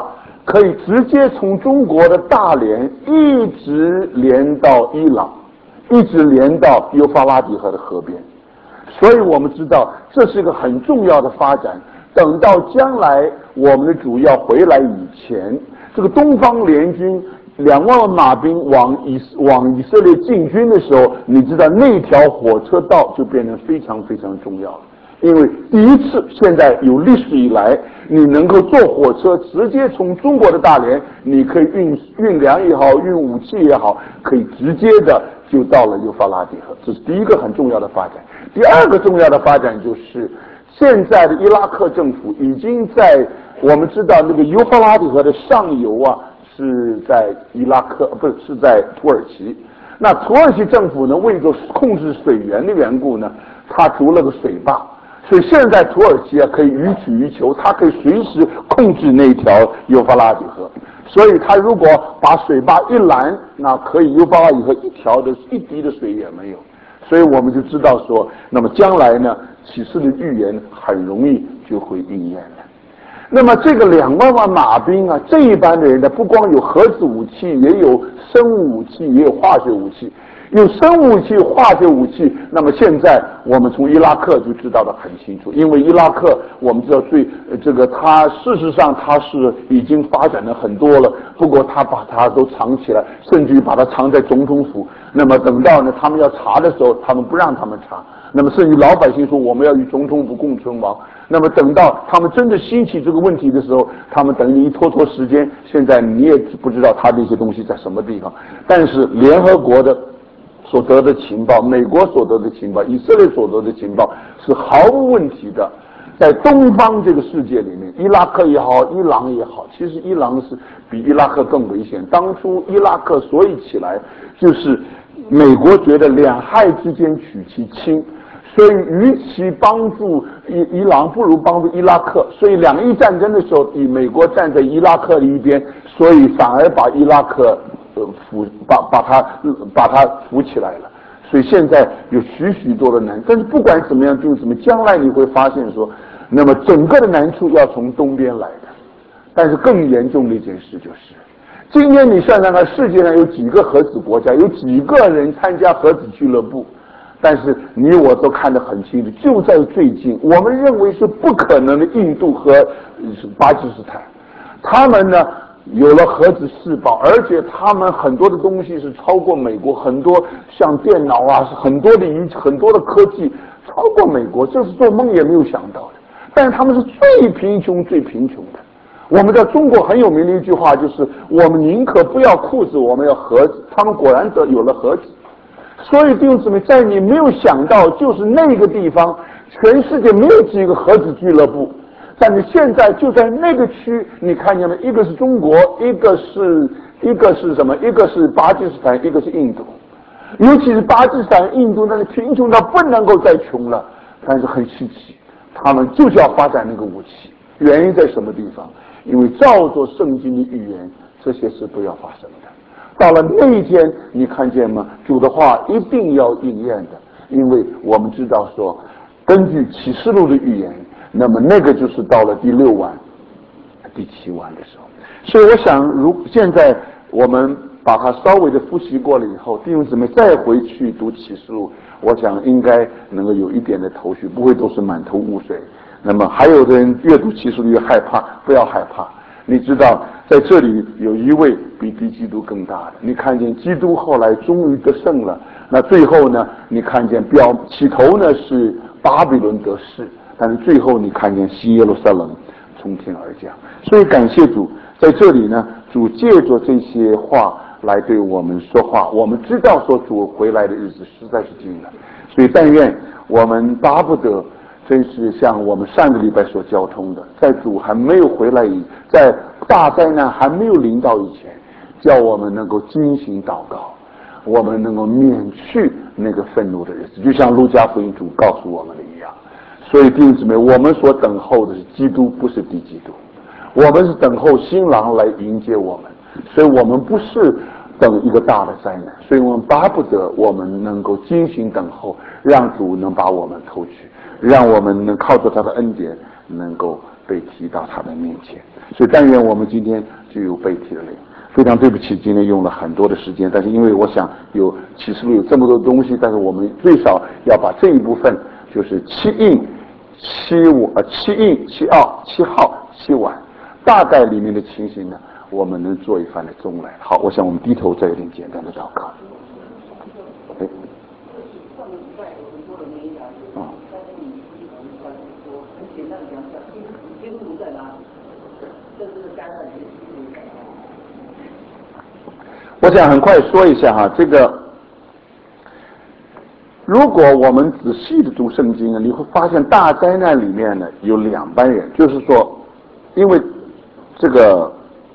可以直接从中国的大连一直连到伊朗，一直连到幼发拉底河的河边。所以我们知道这是一个很重要的发展。等到将来我们的主要回来以前，这个东方联军2万马兵往以色列进军的时候，你知道那条火车道就变得非常非常重要了。因为第一次现在有历史以来，你能够坐火车直接从中国的大连，你可以运粮也好，运武器也好，可以直接的就到了幼发拉底河。这是第一个很重要的发展。第二个重要的发展就是现在的伊拉克政府已经在我们知道那个幼发拉底河的上游啊，是在伊拉克，不是，是在土耳其。那土耳其政府呢，为着控制水源的缘故呢，它筑了个水坝。所以现在土耳其啊可以予取予求，它可以随时控制那条幼发拉底河。所以它如果把水坝一拦，那可以幼发拉底河一滴的水也没有。所以我们就知道说，那么将来呢，启示的预言很容易就会应验了。那么这个2万马兵啊，这一般的人呢，不光有核子武器，也有生物武器，也有化学武器。有生物武器、化学武器，那么现在我们从伊拉克就知道得很清楚，因为伊拉克我们知道它事实上它是已经发展了很多了，不过他把它都藏起来，甚至于把它藏在总统府。那么等到呢他们要查的时候，他们不让他们查，那么甚至老百姓说我们要与总统府共存亡。那么等到他们真的兴起这个问题的时候，他们等于一拖时间，现在你也不知道他这些东西在什么地方。但是联合国的所得的情报，美国所得的情报，以色列所得的情报是毫无问题的。在东方这个世界里面，伊拉克也好，伊朗也好，其实伊朗是比伊拉克更危险。当初伊拉克所以起来，就是美国觉得两害之间取其轻，所以与其帮助伊朗，不如帮助伊拉克。所以2伊战争的时候，以美国站在伊拉克的一边，所以反而把伊拉克把它扶起来了。所以现在有许多的难，但是不管怎么样，就是怎么，将来你会发现说，那么整个的难处要从东边来的。但是更严重的一件事就是，今天你算算看，世界上有几个核子国家，有几个人参加核子俱乐部？但是你我都看得很清楚，就在最近，我们认为是不可能的印度和巴基斯坦，他们呢有了核子试爆，而且他们很多的东西是超过美国，很多像电脑啊，很多的科技超过美国，这是做梦也没有想到的。但是他们是最贫穷的。我们在中国很有名的一句话就是：我们宁可不要裤子，我们要盒子。他们果然有了盒子。所以弟兄姊妹，在你没有想到，就是那个地方，全世界没有几个核子俱乐部。但是现在就在那个区，你看见了，一个是中国，一个是什么？一个是巴基斯坦，一个是印度。尤其是巴基斯坦、印度，那是贫穷到不能够再穷了。但是很稀奇，他们就是要发展那个武器。原因在什么地方？因为照着圣经的预言，这些事都要发生的。到了那一天，你看见吗？主的话一定要应验的，因为我们知道说，根据启示录的预言。那么那个就是到了第6晚、第7晚的时候。所以我想，现在我们把它稍微的复习过了以后，弟兄姊妹再回去读启示录，我想应该能够有一点的头绪，不会都是满头雾水。那么还有的人越读启示录越害怕，不要害怕。你知道，在这里有一位比基督更大的。你看见基督后来终于得胜了，那最后呢？你看见起头呢是巴比伦得势。但是最后你看见西耶路撒冷从天而降，所以感谢主，在这里呢，主借着这些话来对我们说话。我们知道说主回来的日子实在是近了，所以但愿我们巴不得，真是像我们上个礼拜所交通的，在主还没有回来在大灾难还没有临到以前，叫我们能够精心祷告，我们能够免去那个愤怒的日子，就像路加福音主告诉我们的一样。所以弟兄姊妹，我们所等候的是基督，不是敌基督。我们是等候新郎来迎接我们，所以我们不是等一个大的灾难。所以我们巴不得我们能够精心等候，让主能把我们偷取，让我们能靠着他的恩典能够被提到他的面前。所以但愿我们今天就有被提的内容。非常对不起，今天用了很多的时间，但是因为我想启示录有这么多东西，但是我们最少要把这一部分，就是七印、七奥、七号、七晚，大概里面的情形呢，我们能做一番的中来。好，我想我们低头再有点简单的祷告。我想很快说一下哈，这个如果我们仔细的读圣经呢，你会发现大灾难里面呢有两班人，就是说，因为这个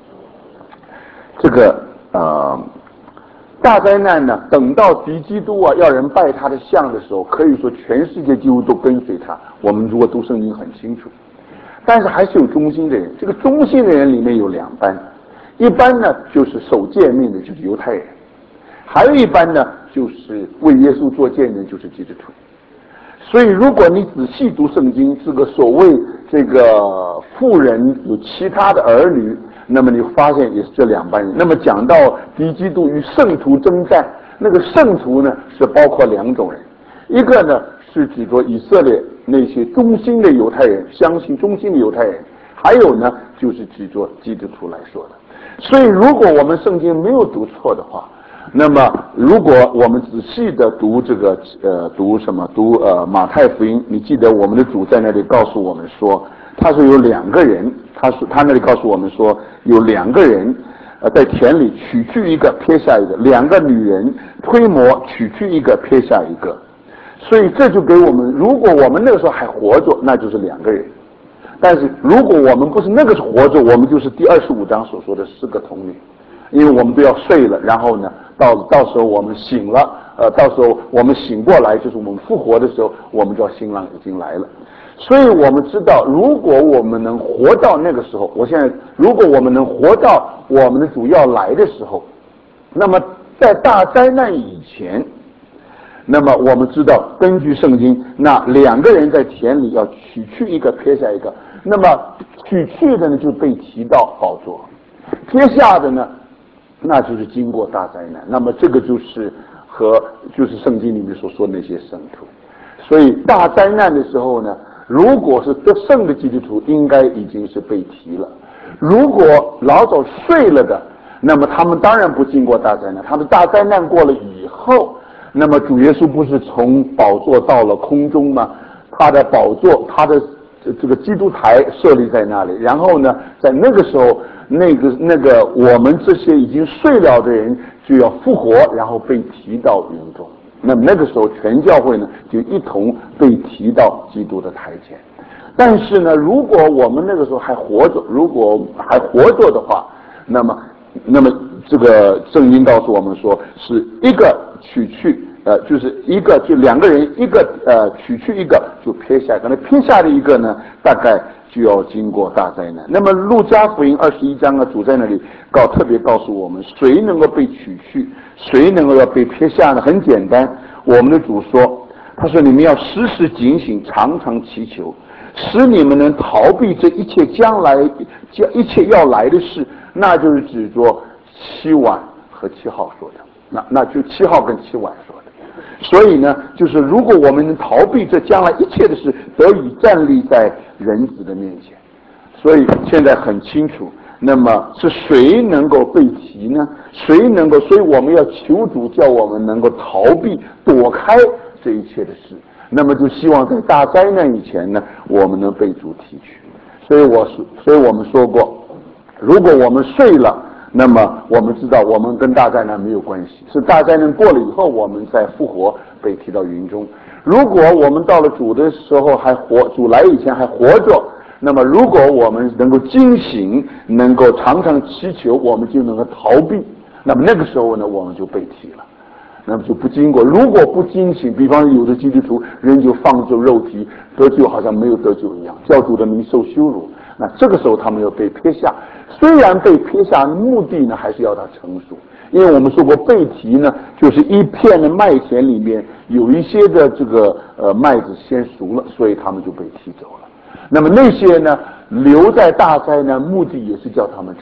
大灾难呢，等到敌基督啊要人拜他的像的时候，可以说全世界几乎都跟随他。我们如果读圣经很清楚，但是还是有忠心的人。这个忠心的人里面有两班，一般呢就是守诫命的，就是犹太人；还有一般呢就是为耶稣做见证，就是基督徒。所以如果你仔细读圣经，这个所谓这个妇人有其他的儿女，那么你发现也是这两班人。那么讲到敌基督与圣徒征战，那个圣徒呢是包括两种人，一个呢是指着以色列那些忠心的犹太人，相信忠心的犹太人，还有呢就是指着基督徒来说的。所以如果我们圣经没有读错的话，那么如果我们仔细的读这个马太福音，你记得我们的主在那里告诉我们说，他说有两个人，他那里告诉我们说有两个人在田里取去一个撇下一个，两个女人推磨取去一个撇下一个。所以这就给我们，如果我们那个时候还活着，那就是两个人；但是如果我们不是那个时候活着，我们就是第25章所说的4个童女，因为我们都要睡了，然后呢到时候我们醒了，到时候我们醒过来，就是我们复活的时候，我们知道新郎已经来了。所以我们知道，如果我们能活到那个时候，如果我们能活到我们的主要来的时候，那么在大灾难以前，那么我们知道，根据圣经，那两个人在田里要取去一个，撇下一个。那么取去的呢，就被提到宝座；撇下的呢，那就是经过大灾难。那么这个就是圣经里面所说的那些圣徒。所以大灾难的时候呢，如果是得胜的基督徒，应该已经是被提了；如果老早睡了的，那么他们当然不经过大灾难。他们大灾难过了以后，那么主耶稣不是从宝座到了空中吗？他的宝座，他的这个基督台设立在那里，然后呢，在那个时候，那个我们这些已经睡了的人就要复活，然后被提到云中。那么那个时候，全教会呢就一同被提到基督的台前。但是呢，如果我们那个时候还活着，的话，那么这个圣经告诉我们说，是一个取去，就两个人，一个取去一个就撇下，可能撇下的一个呢，大概就要经过大灾难。那么路加福音21章啊，主在那里特别告诉我们，谁能够被取去，谁能够要被撇下呢？很简单，我们的主说，他说你们要时时警醒，常常祈求，使你们能逃避这一切一切要来的事。那就是指着7晚和7号说的，那就7号跟7晚说的。所以呢，就是如果我们能逃避这将来一切的事，得以站立在人子的面前。所以现在很清楚，那么是谁能够被提呢？所以我们要求主叫我们能够逃避躲开这一切的事，那么就希望在大灾难以前呢，我们能被主提取。所以我们说过，如果我们睡了，那么我们知道我们跟大灾难没有关系，是大灾难过了以后，我们再复活被提到云中。如果我们到了主的时候主来以前还活着，那么如果我们能够惊醒，能够常常祈求，我们就能够逃避。那么那个时候呢，我们就被提了，那么就不经过。如果不惊醒，比方有的基督徒人就放纵肉体，得救好像没有得救一样，教主的名受羞辱。那这个时候他们要被撇下，虽然被撇下，目的呢还是要他成熟。因为我们说过，被提呢，就是一片的麦田里面有一些的这个麦子先熟了，所以他们就被提走了。那么那些呢，留在大灾难，目的也是叫他们成熟。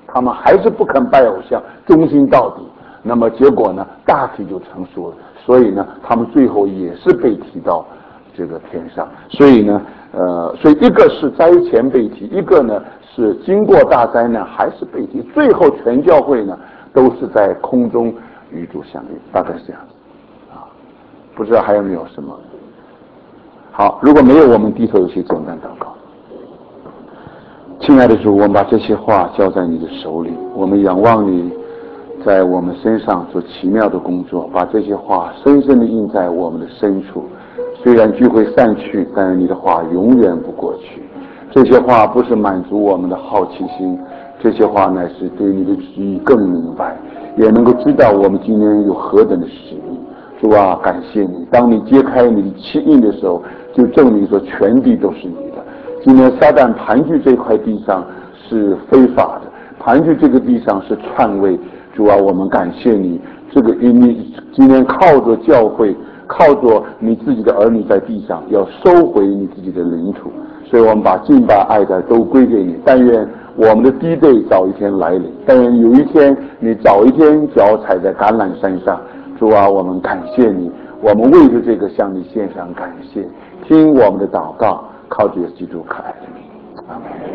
他们还是不肯拜偶像，忠心到底。那么结果呢，大体就成熟了。所以呢，他们最后也是被提到这个天上。所以呢，所以一个是灾前被提，一个呢是经过大灾难还是被提。最后全教会呢都是在空中与主相遇，大概是这样子啊。不知道还有没有什么？好，如果没有，我们低头有些简单祷告。亲爱的主，我们把这些话交在你的手里，我们仰望你在我们身上做奇妙的工作，把这些话深深地印在我们的深处。虽然聚会散去，但是你的话永远不过去。这些话不是满足我们的好奇心，这些话乃是对你的旨意更明白，也能够知道我们今天有何等的使命。主啊，感谢你，当你揭开你的七印的时候，就证明说全地都是你的。今天撒旦盘踞这块地上是非法的，盘踞这个地上是篡位。主啊，我们感谢你，这个你今天靠着教会，靠着你自己的儿女在地上要收回你自己的领土，所以我们把敬拜爱戴都归给你。但愿我们的低队早一天来临，但愿有一天你早一天脚踩在橄榄山上。主啊，我们感谢你，我们为着这个向你献上感谢，听我们的祷告，靠着基督可爱的名，阿门。